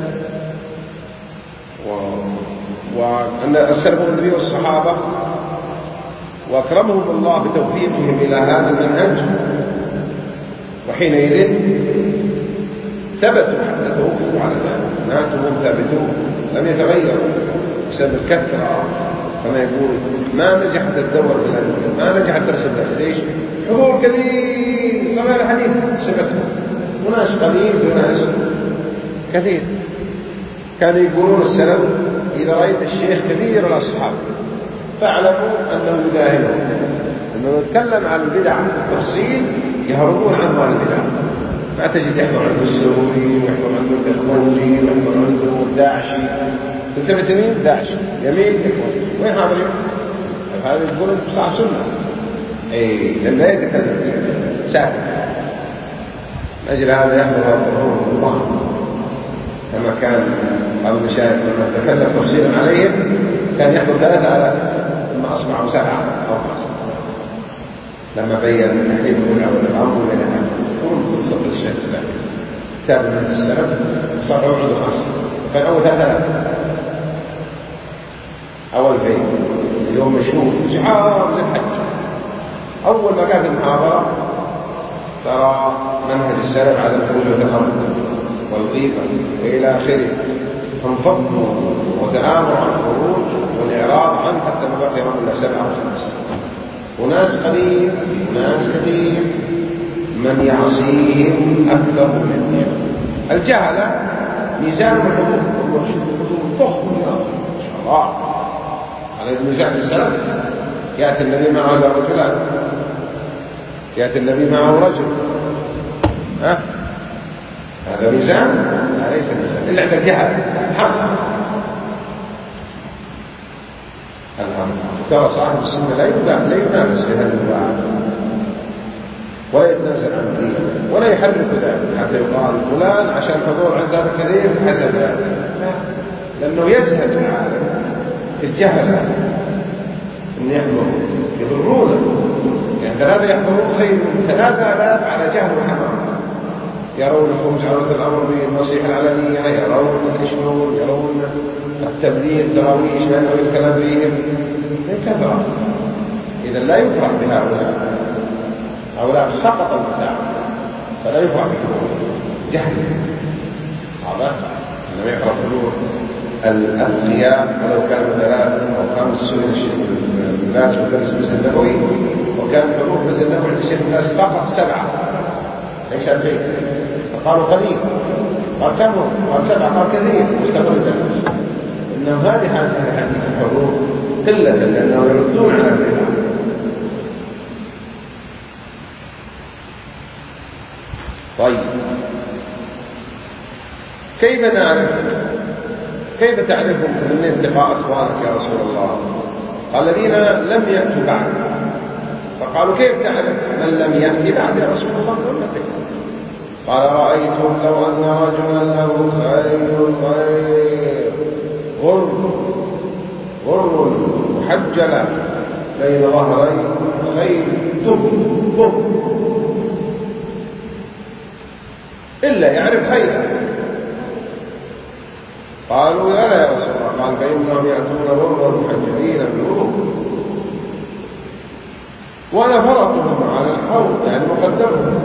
وأن السلف هم النبي والصحابة، وأكرمهم الله بتوفيقهم إلى هذا المنهج. وحينئذ ثبتوا حتى توفوا على ذلك، ماتوا وهم ثابتون لم يتغيروا بسبب الكثرة. كما يقول ما نجحت الدور بالأدوية، ما نجحت ترسل ليش؟ حضور كثير كما الحديث ثبتوا، وناس قليل وناس كثير. كانوا يقولون السلف إذا رأيت الشيخ كثير الأصحاب فاعلموا أنه يداهنهم، أنه يتكلم عن البدع بالتفصيل يهربون عنه عن البدع. ما تجد يحضر عنده السوري ويحضر عنده الإخوانجي ويحضر عنده الداعشي. تلتفت يمين داعشي، يمين إخوانجي، وين حاضرين؟ هذا يقولون بصح سنة، أي لأن لا يتكلم ساكت. أجل هذا يحضر الله كما كان بعض المشايخ لما تكلم تفصيلا عليهم كان يحضر 3000 ثم أصبحوا 7 أو 5 لما بين تحريم البدع والإحرام بينها. تكون قصة الشيخ ذاك كتاب من السلف صار عنده 5 كان أول 3000 أول فين اليوم مشهور شعار للحج. أول ما كانت المحاضرة ترى منهج السلف على الخروج والتخرج والغيبة وإلى آخره، فانفضوا وتآمروا عن الخروج والإعراض عنه حتى ما بقي رجل 7 أو 5. وناس قليل وناس كثير من يعصيهم أكثر من يعصيهم. الجهلة ميزان الحضور ضخم ما شاء الله على الميزان السلف. يأتي الذي معه رجلان، يأتي الذي معه رجل، هذا ميزان؟ لا ليس ميزان إلا عند الجهل. ترى صاحب السنة لا ينافس في هذه المباعات ولا يتنازل عن دينه ولا يحرك ذلك حتى يقال فلان عشان حضور عند هذا كثير حسب ذلك، لأنه يزهد العالم في الجهل أن يحضروا يضرونه. يعني 3 يحضرون خير من 3000 على جهل وحمام. يرون الخروج على الأمر بالنصيحة العلنية، يرون الإشنون، يرون التبليغ الدراويش لأنه الكلام بهم من كثرة. إذا لا يفرح بهؤلاء، هؤلاء سقطوا البدع فلا يفرح بهم جهل. هذا لم يعرف حضور الأنقياء ولو كانوا 3 أو 5 سنين الشيخ الناس ودرس مثل النبوي، وكان حضور مثل النبوي عند الشيخ الناس فقط 7 ليس 2000. فقالوا قليل، قال كم؟ قال 7، قال كثير مستمر الدرس. إنه هذه حديث الحضور قلة لأنهم يردون على البدع. طيب كيف نعرف؟ كيف تعرفهم تمنيت لقاء أخوانك يا رسول الله؟ قال الذين لم يأتوا بعد. فقالوا كيف تعرف من لم يأتي بعد يا رسول الله؟ قال رأيتم لو أن رجلا له خير غر محجلة بين ظهرين خير دب إلا يعرف خيرا. قالوا لا يا رسول الله. قال فإنهم يأتون غرا محجلين بالغروب وأنا فرطهم على الحوض يعني مقدمهم.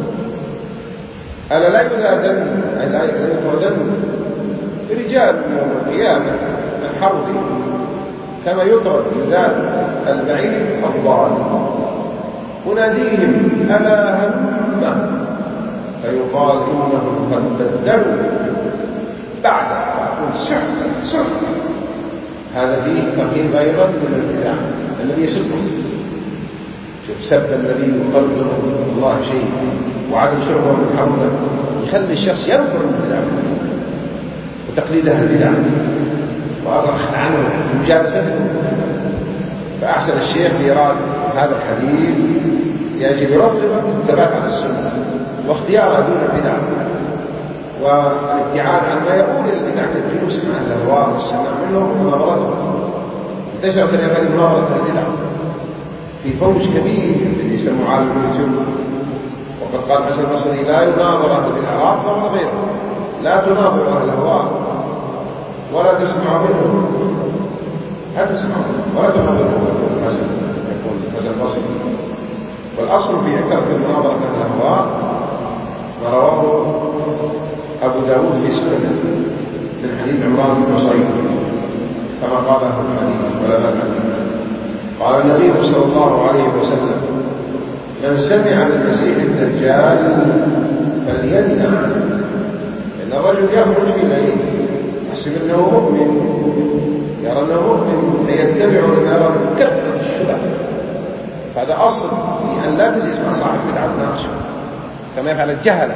ألا لا يذادن لا يذادن رجال يوم القيامة من حوضي كما يطرد يذاد البعيد الضال. أناديهم ألا همة فيقال إنهم قد بدلوا بعد سحر. هذا فيه تقييم أيضا من البدع الذي يسبه. شوف سب النبي وقدر الله شيء وعدم شربه من حوضه يخلي الشخص ينفر من البدع وتقليد أهل البدع وأرخ عنه مجالسته. فأحسن الشيخ بإيراد هذا الحديث يجب يرغب الثبات على السنة واختيارها دون البدع والابتعاد عن ما يقول إلى البدع كالجلوس مع الأهواء والسماع منهم ونظرته. انتشرت هذه مناظرة البدع في فوج كبير اللي يسموه عالم اليوتيوب. وقد قال حسن البصري لا يناظر أهل البدع رافضة ولا غيره، لا تناظر أهل الأهواء ولا تسمع منهم، لا تسمع منهم ولا تناظر حسن يقول حسن البصري. والأصل في ترك المناظرة أهل الأهواء ما رواه أبو داود في سننه من حديث عمران بن حصين كما قاله الحديث علماء الحديث. قال النبي صلى الله عليه وسلم: من سمع بالمسيح الدجال فلينأ عنه. إن الرجل يخرج إليه يحسب أنه مؤمن، يرى أنه مؤمن فيتبع لما يرى من كثرة الشبه. هذا أصل في أن لا تجلس مع صاحب بدعة ناقشه كما يفعل الجهلة،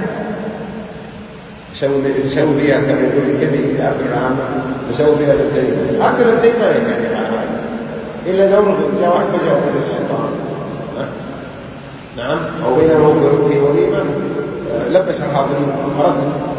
يسوي فيها كما يقول الكبير يأكل العامة، يسوي فيها بالدين. هذا بالدين ما يفعل إلا دور جاء واحد فجأة وجد الشيطان، نعم، أو بينه في وليمة لبس الحاضرين أرد،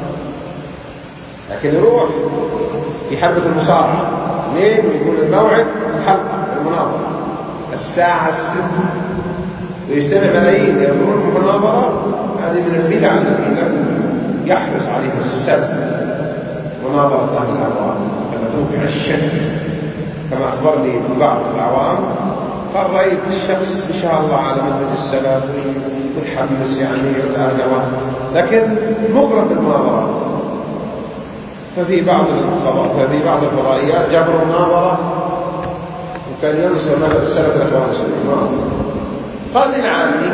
لكن يروح في حلقة المصارعة ليه؟ ويقول الموعد الحلقة المناظرة الساعة 6 ويجتمع ملايين يقولون المناظرة. هذه من البدع التي لم يحرص عليها السلف، مناظرة أهل الأعوام كما توقع الشك. كما أخبرني بعض الأعوام قال رأيت الشخص إن شاء الله على منهج السلف متحمس يعني الآلوة، لكن مغرب بالمناظرات. ففي بعض الفضائيات جابوا مناظرة وكان ينصر مذهب السلف الأخوان المسلمين. قال لي العامي: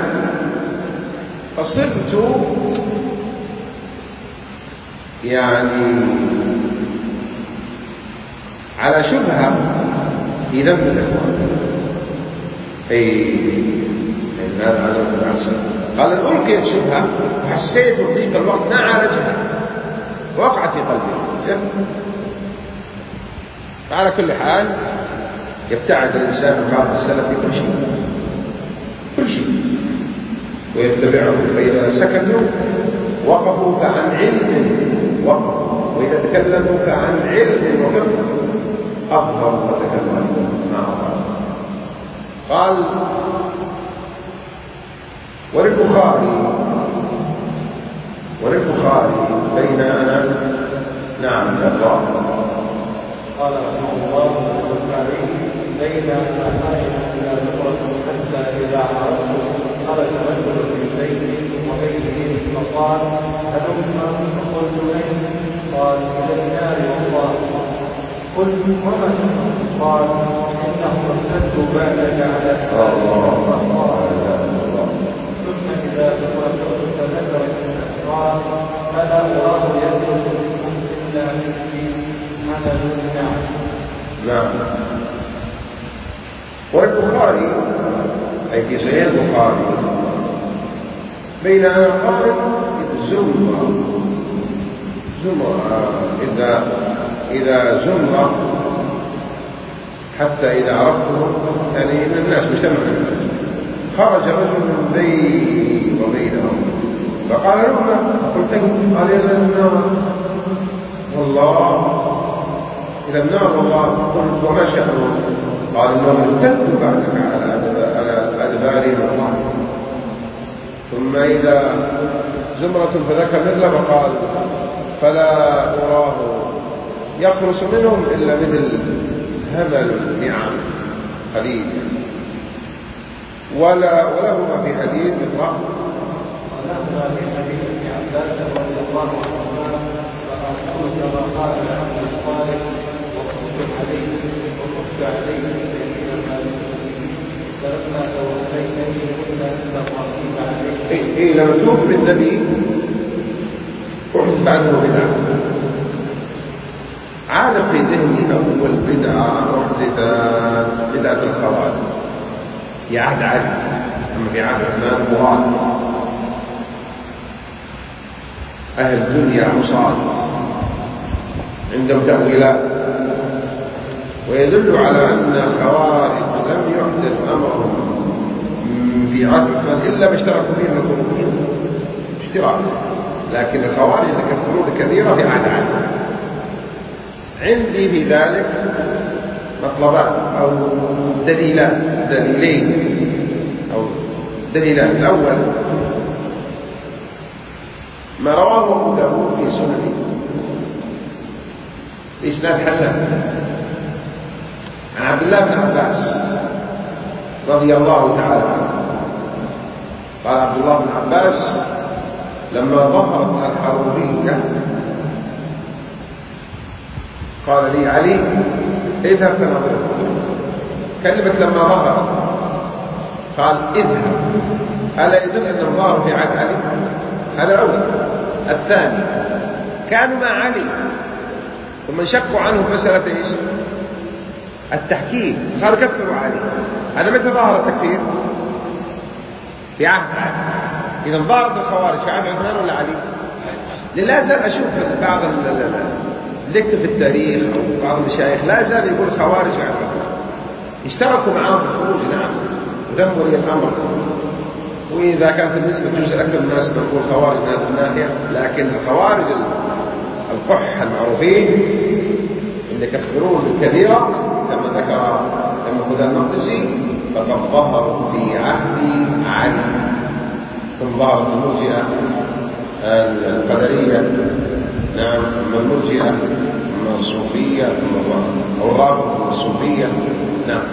فصرت يعني على شبهة في ذنب الإخوان. قال إن ألقيت شبهة وحسيت بضيق الوقت ما عالجها وقعت في قلبي. فعلى كل حال يبتعد الإنسان عن قاعدة السلف في كل شيء ويتبعه. فإذا سكتوا وقفوا كعن علم وقفوا، وإذا تكلموا كعن علم وفقه أفضل وتكلموا مع الله. قال: وللبخاري بين أنا نعم الله. قال رحمه الله البخاري: بين أنا حائل إلى نقرة حتى إذا عرفت خرج رجل من بيته وبيته فقال: هلم؟ فقلت: أين؟ قال: إلى النار والله. قلت: وما؟ قال: إنهم ارتدوا بعدك على ثم إذا تفرقت فذكر قال: فلا أراه يدرك منكم إلا مثلي حمل النعم. نعم. والبخاري أي في صحيح البخاري بين أنا قائل إذا زمرة حتى إذا عرفته يعني من الناس مجتمع من الناس خرج رجل من بيني وبينهم فقال: لما؟ قلت: قال: إلى النار والله. إلى النار والله. قلت: وما شأنه؟ قال: إنهم ارتدوا بعدك على أدبارهم الله. ثم إذا زمرة فذكر مثله فقال: فلا أراه يخلص منهم إلا مثل همل النعم قليل. ولهما في حديث اقرأ. ولهما في حديث ابن عباس رضي الله عنهما: فأقول كما قال العبد الصالح وخفت عليه سيدنا فلما توفيتني كنت أنت الرقيب عليه. لما توفي النبي أحدث بعده بدعة عالق في ذهني أول بدعة أحدثت بدعة الخوارج في عهد علي، أما في عهد عثمان مراد أهل الدنيا عصاة عندهم تأويلات، ويدل على أن الخوارج لم يحدث أمرهم في عهد عثمان إلا ما اشتركوا فيه المخلوقين اشتراك، لكن الخوارج تكفرون كبيرة في عهد علي. عندي في ذلك مطلبات أو دليلين. الأول ما رواه أبو داود في سننه بإسناد حسن عن عبد الله بن عباس رضي الله تعالى عنه قال عبد الله بن عباس: لما ظهرت الحرورية قال لي علي اذهب فنضربه. كلمة لما ظهر قال اذهب، ألا يدل أن الظاهر في عهد علي؟ هذا الأول. الثاني كانوا مع علي ثم انشقوا عنه مسألة ايش؟ التحكيم، صاروا كفروا علي. هذا متى ظهر التكفير؟ في عهد علي. إذا ظهرت الخوارج في عهد عثمان ولا علي؟ لا زال أشوف بعض ذكر في التاريخ أو بعض المشايخ لا زال يقول الخوارج في عهد عثمان، اشتركوا معهم في الخروج نعم وذنبوا ولي الأمر، وإذا كانت النسبة جزء أكثر من الناس نقول خوارج من هذه الناحية، لكن الخوارج القح المعروفين اللي يكفرون الكبيرة كما ذكر ابن خزيمة المقدسي فقد ظهروا في عهد علي، ثم ظهرت المرجئة القدرية نعم، ثم المرجئة ثم الصوفية ثم أو الرافضة الصوفية نعم.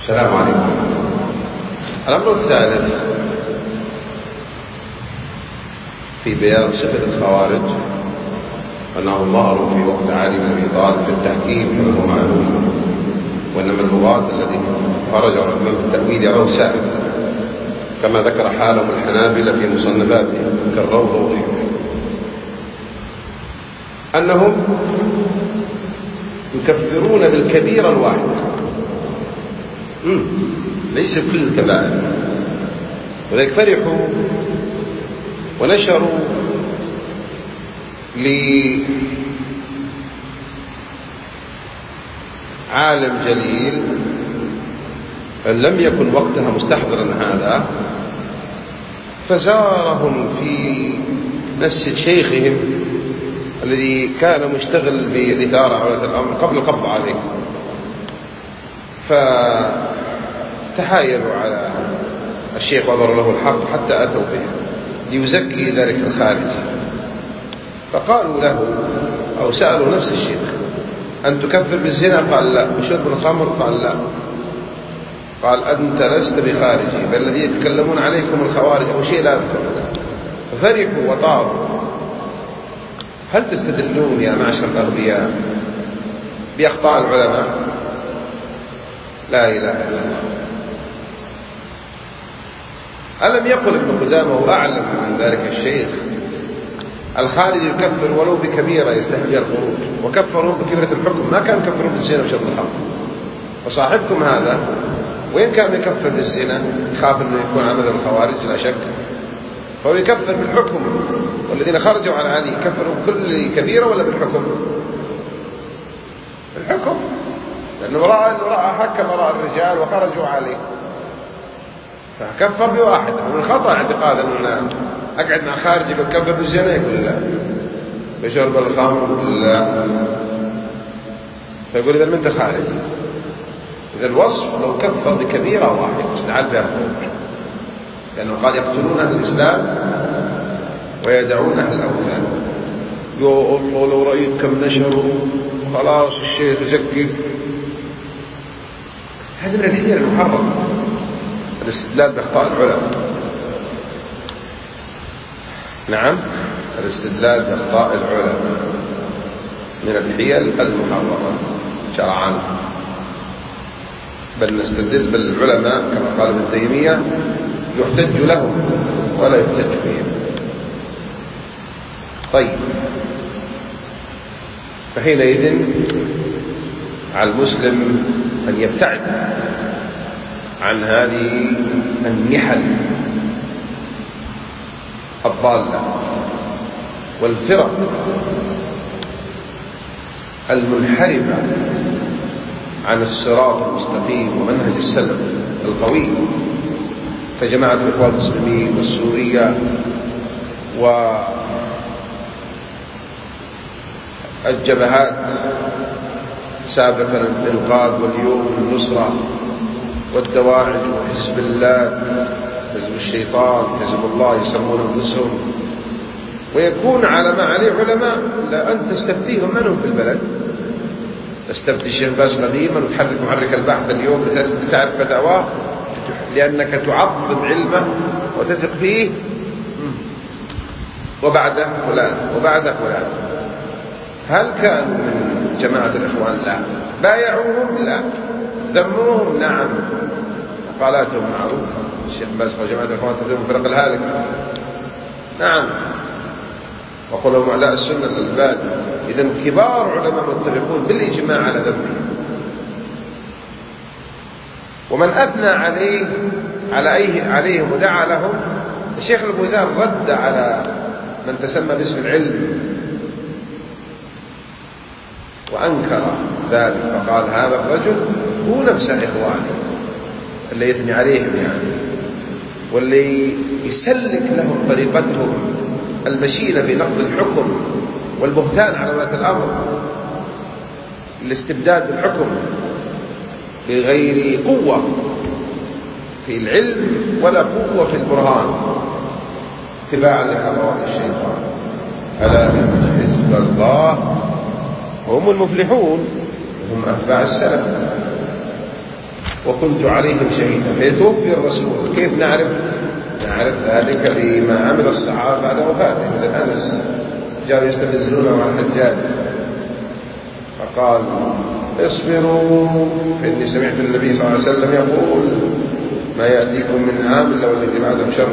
السلام عليكم. الأمر الثالث في بيان صفة الخوارج أنهم ظهروا في وقت علي بن أبي طالب في التحكيم كما هو معلوم، وإنما البغاة الذين خرجوا عن التأويل يروا سائد كما ذكر حالهم الحنابلة في مصنفاتهم كالروضة وغيره، أنهم يكفرون بالكبيرة الواحد ليس بكل الكبائر، ولذلك فرحوا ونشروا لعالم جليل أن لم يكن وقتها مستحضرا هذا، فزارهم في مسجد شيخهم الذي كان مشتغل بالإثارة على الأمر قبل القبض عليه، فتحايلوا على الشيخ وأظهروا له الحق حتى أتوا به ليزكي ذلك الخارجي، فقالوا له أو سألوا نفس الشيخ: أن تكفر بالزنا؟ قال لا. بشرب الخمر؟ قال لا. قال: أنت لست بخارجي، بل الذي يتكلمون عليكم الخوارج أو شيء لا أذكر. ففرحوا وطاروا. هل تستدلون يا معشر الأغبياء بأخطاء العلماء؟ لا إله إلا الله. ألم يقل ابن قدامة وأعلم من ذلك الشيخ: الخارج يكفر ولو بكبيرة يستهدي الخروج، وكفروا بكبيرة الحكم، ما كان يكفرون بالزنا وشرب الخمر. وصاحبكم هذا وين كان يكفر بالزنا يخاف أنه يكون عمل الخوارج لا شك، فهو يكفر بالحكم. والذين خرجوا عن علي كفروا بكل كبيرة ولا بالحكم؟ بالحكم، لأنه رأى حكم رأى الرجال وخرجوا عليه فكفر بواحد. من خطأ اعتقاد أن أقعد مع خارجي بكفر بالزنا، يقول لا. بشرب الخمر لا، فيقول إذا من أنت خارج. إذا الوصف لو كفر بكبيرة واحد استعال بها الخروج، لأنه قال: يقتلون أهل الإسلام ويدعون أهل الأوثان. يا الله لو رأيت كم نشروا، خلاص الشيخ زكي. هذا من الحيل المحرمة، الاستدلال بأخطاء العلماء. نعم، الاستدلال بأخطاء العلماء من الحيل المحرمة شرعا، بل نستدل بالعلماء كما قال ابن تيمية: يحتج لهم ولا يحتج بهم. طيب، فحينئذ على المسلم أن يبتعد عن هذه النحل الضالة والفرق المنحرفة عن الصراط المستقيم ومنهج السلف القوي، فجماعة الإخوان المسلمين والسورية والجبهات سابقا الإنقاذ واليوم النصرة والدواعش وحزب الله، حزب الشيطان، حزب الله يسمون أنفسهم، ويكون على ما عليه علماء لا أن تستفتيهم منهم في البلد. تستفتي الشيخ باز قديما وتحرك محرك البحث اليوم لتعرف فتاواه لأنك تعظم علمه وتثق فيه، وبعده فلان وبعده فلان. هل كانوا من جماعة الإخوان؟ لا. بايعوهم؟ لا. ذموهم؟ نعم. مقالاتهم معروفة. الشيخ باز وجماعة الإخوان تدعون فرق الهالك؟ نعم. وقلهم أعلاء السنة الألباني. إذن كبار علماء متفقون بالإجماع على ذمهم. ومن أثنى عليهم ودعا لهم، الشيخ الفوزان رد على من تسمى باسم العلم وأنكر ذلك، فقال: هذا الرجل هو نفس إخواني اللي يثني عليهم واللي يسلك لهم طريقتهم المشينة في نقد الحكم والبهتان على ولاة الأمر، الاستبداد بالحكم بغير قوة في العلم ولا قوة في البرهان، اتباعا لخطوات الشيطان. ألا إن حزب الله هم المفلحون، هم أتباع السلف. وكنت عليهم شهيدا، فيتوفي الرسول. كيف نعرف ذلك؟ بما عمل الصحابة بعد وفاته. مثل أنس جاءوا يستفزلونه على الحجاج فقال اصبروا، فإني سمعت النبي صلى الله عليه وسلم يقول ما يأتيكم من عام إلا والذي بعده شر،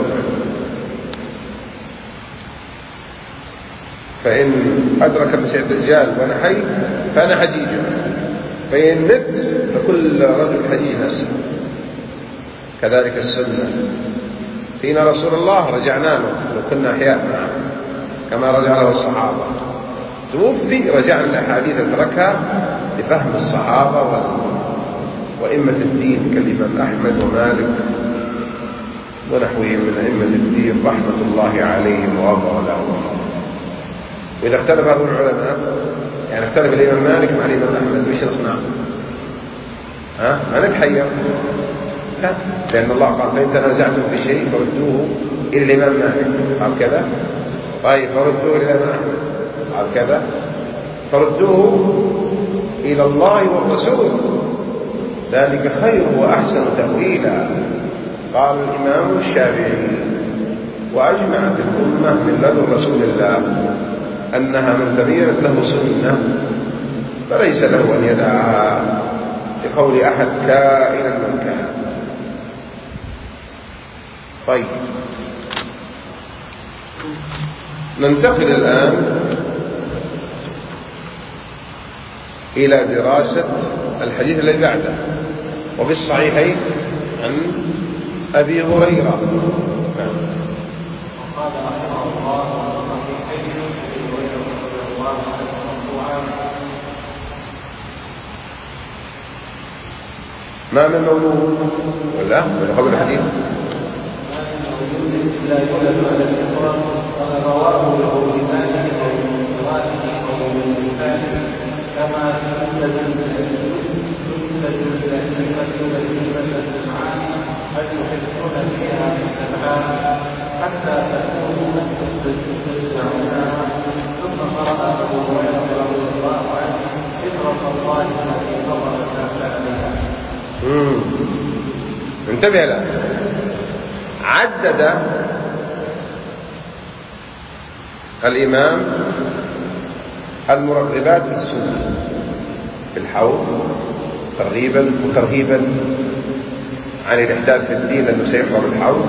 فإن أدرك مسيح الدجال وأنا حي فأنا حجيج، فإن مت فكل رجل حجيج نفسه. كذلك السنة، فينا رسول الله رجعنا له لو كنا أحياء معه كما رجع له الصحابة. توفي رجعنا الأحاديث تركها لفهم الصحابة وإمة الدين كالإمام أحمد ومالك ونحوهم من أئمة الدين رحمة الله عليهم وغفر لهم. وإذا اختلف هؤلاء العلماء، يعني اختلف الإمام مالك مع الإمام أحمد، وإيش نصنع؟ ما نتحير، لا، لأن الله قال فإن تنازعتم في شيء فردوه إلى الإمام مالك، قال كذا. طيب فردوه إلى الإمام أحمد، قال كذا. فردوه إلى الله والرسول، ذلك خير وأحسن تأويلا، قال الإمام الشافعي. وأجمعت الأمة من لدن رسول الله أنها من تبينت له سنة فليس له أن يدعها لقول أحد كائنا من كان. طيب، ننتقل الآن إلى دراسة الحديث الذي بعده. وفي الصحيحين عن أبي هريرة وقال رحمه الله الصحيحين أبي هريرة رضي الله عنه مرفوعا ما من مولود ولا قبل الحديث ما من مولود لا يولد على الفطرة، ولا رواه له بماله أو من قراءته أو من لسانه، كما تنتج المعاني بل يحسون فيها الأفعال حتى تكون تسمعونها. ثم قرأ أبو هريرة رضي الله عنه فطرة الله التي فطر الناس عليها. انتبه الآن، عدد الإمام المرغبات في السنة في الحوض ترغيبا وترهيبا عن الإحداث في الدين لأنه سيحرم الحوض.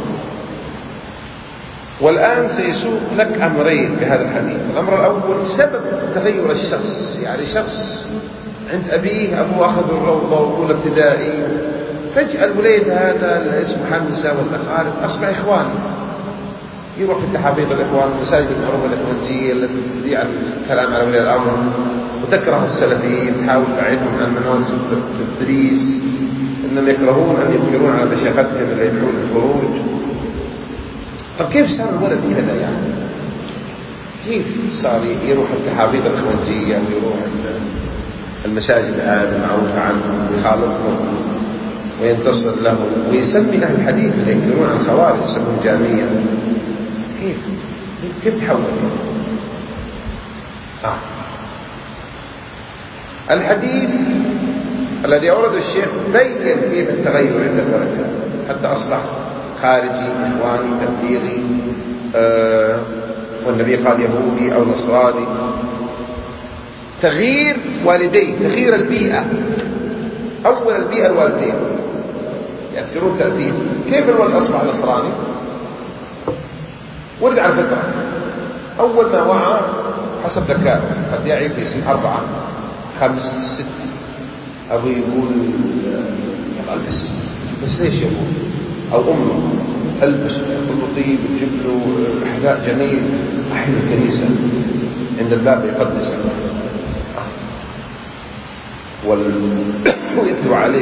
والآن سيسوق لك أمرين بهذا الحديث. الأمر الأول سبب تغير الشخص، يعني شخص عند أبيه، أبوه أخذ الروضة وأولى ابتدائي، فجأة الوليد هذا اللي اسمه حمزة ولا خالد أصبح إخواني، يروح في التحافيظ الإخوان، المساجد المعروفة الإخوانجية التي تذيع الكلام على ولي الأمر، وتكره السلفيين، تحاول تبعدهم عن مناصب التدريس، إنهم يكرهون أن ينكرون على مشايختهم اللي يدعون للخروج. طب كيف صار الولد كذا يعني؟ كيف صار يروح التحافيظ الإخوانجية ويروح المساجد المعروفة عنهم ويخالطهم وينتصر لهم ويسمي أهل الحديث اللي ينكرون على الخوارج يسمون جامية؟ كيف تحول؟ الحديث الذي أورده الشيخ بين كيف التغير عند الولد حتى أصبح خارجي إخواني تبليغي، والنبي قال يهودي أو نصراني. تغيير والديه، تغيير البيئة. أول البيئة الوالدين يأثرون تأثير. كيف الولد أصبح نصراني؟ ولد على فكرة، أول ما وعى حسب ذكائه قد يعي في سن 4 5 6. أبو يقول ألبس، بس ليش يا أبو؟ أو أمه ألبس، يقول له طيب، تجيب له حذاء جميل، أحيي الكنيسة عند الباب يقدس ويتلو عليك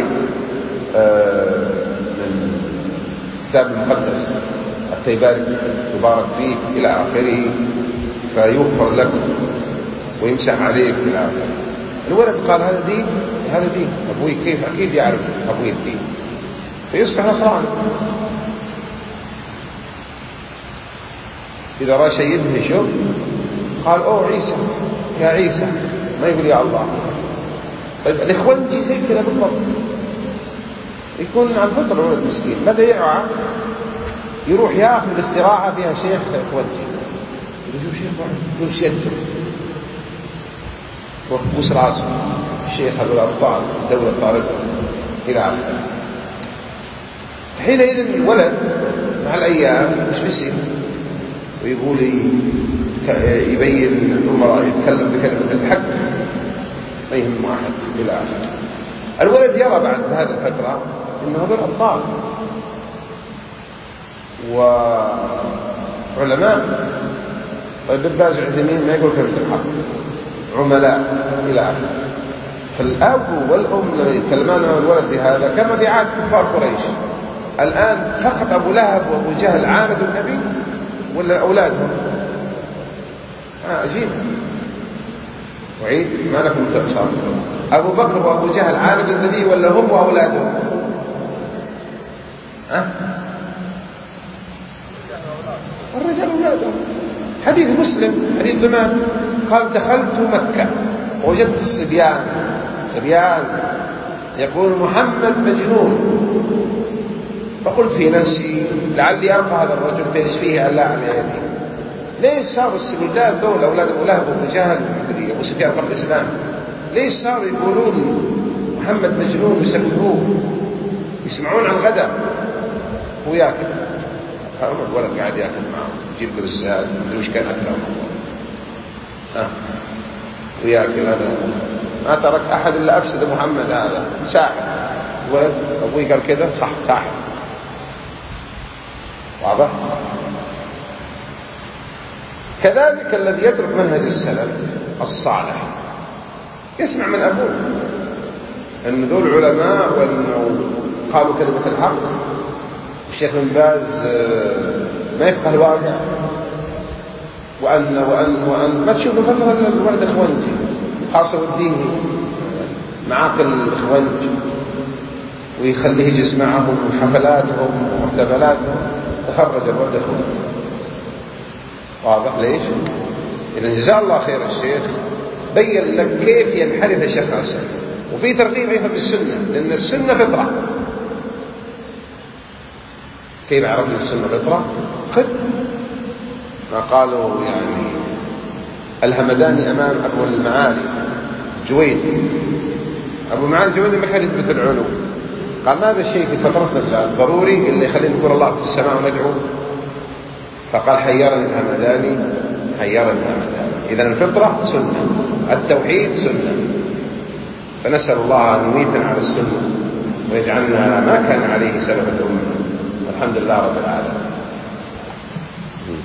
من الكتاب المقدس حتى يبارك فيك إلى آخره، فيغفر لك ويمسح عليك إلى آخره. الولد قال هذا دين، هذا دين أبوي، كيف؟ أكيد يعرف أبوي الدين، فيصبح نصراني. إذا رأى شيء يدهشه قال أوه عيسى، يا عيسى، ما يقول يا الله. طيب الإخوانجي زي كذا بالضبط، يكون على الفطر الولد مسكين، بدأ يعوى يروح ياخذ الاستراحة فيها شيخ إخوانجي، يقول شيخ يقول شيخ روح بوس راسه الشيخ هذول الأبطال الدولة طاردة إلى آخره. حينئذ الولد مع الأيام مش بيصير ويقول يبين الأمراء يتكلم بكلمة الحق ما يهم واحد إلى آخره. الولد يرى بعد هذه الفترة إنه هذول أبطال وعلماء، طيب ابن باز العثيمين ما يقول كلمة الحق، عملاء إلى آخره. فالأب والأم لما يتكلمان مع الولد بهذا كما بعاد كفار قريش. الآن فقط أبو لهب وأبو جهل عاندوا النبي ولا أولادهم؟ عجيب. وعيد ما لكم تقصر، أبو بكر وأبو جهل عاندوا النبي ولا هم وأولادهم؟ الرجال أولادهم. حديث مسلم حديث ضمان قال دخلت مكة ووجدت الصبيان يقول محمد مجنون، فقلت في نفسي لعلي ألقى هذا الرجل فيشفيه الله على يدي. ليش صاروا السبلدان دول أولاد أبو لهب وأبو جهل أبو سفيان قبل الإسلام ليش صاروا يقولون محمد مجنون ويسبحوه يسمعون عن الغداء وياكل؟ الولد قاعد ياكل معه يجيب له الزاد وش كان أكله وياكل. هذا ما ترك أحد إلا أفسد محمد، هذا ساحر. ولد أبوي قال كذا صح ساحر. واضح؟ كذلك الذي يترك منهج السلف الصالح يسمع من أبوه أن ذول علماء وأنه قالوا كلمة الحق. الشيخ بن باز ما يفقه الواقع، وأن ما تشوف فترة الولد إخوانجي خاصة الديني معاقل الإخوانج ويخليه يجلس معهم وحفلاتهم وحفلاتهم، تخرج الولد إخوانج. واضح ليش؟ إذا جزاه الله خير الشيخ بين لك كيف ينحرف الشيخ ناصر، وفي ترغيب أيضا بالسنة، لأن السنة فطرة. كيف عرفنا السنة فطرة؟ خذ ما قالوا يعني الهمداني أمام أبو المعالي جويد، أبو المعالي جويد ما كان يثبت العلو، قال ماذا الشيء في فترتنا الضروري اللي يخلينا نذكر الله في السماء وندعو؟ فقال حيرني الهمداني. إذن الفطرة سنة، التوحيد سنة، فنسأل الله أن يميتنا على السنة ويجعلنا ما كان عليه سلف الأمة. والحمد لله رب العالمين.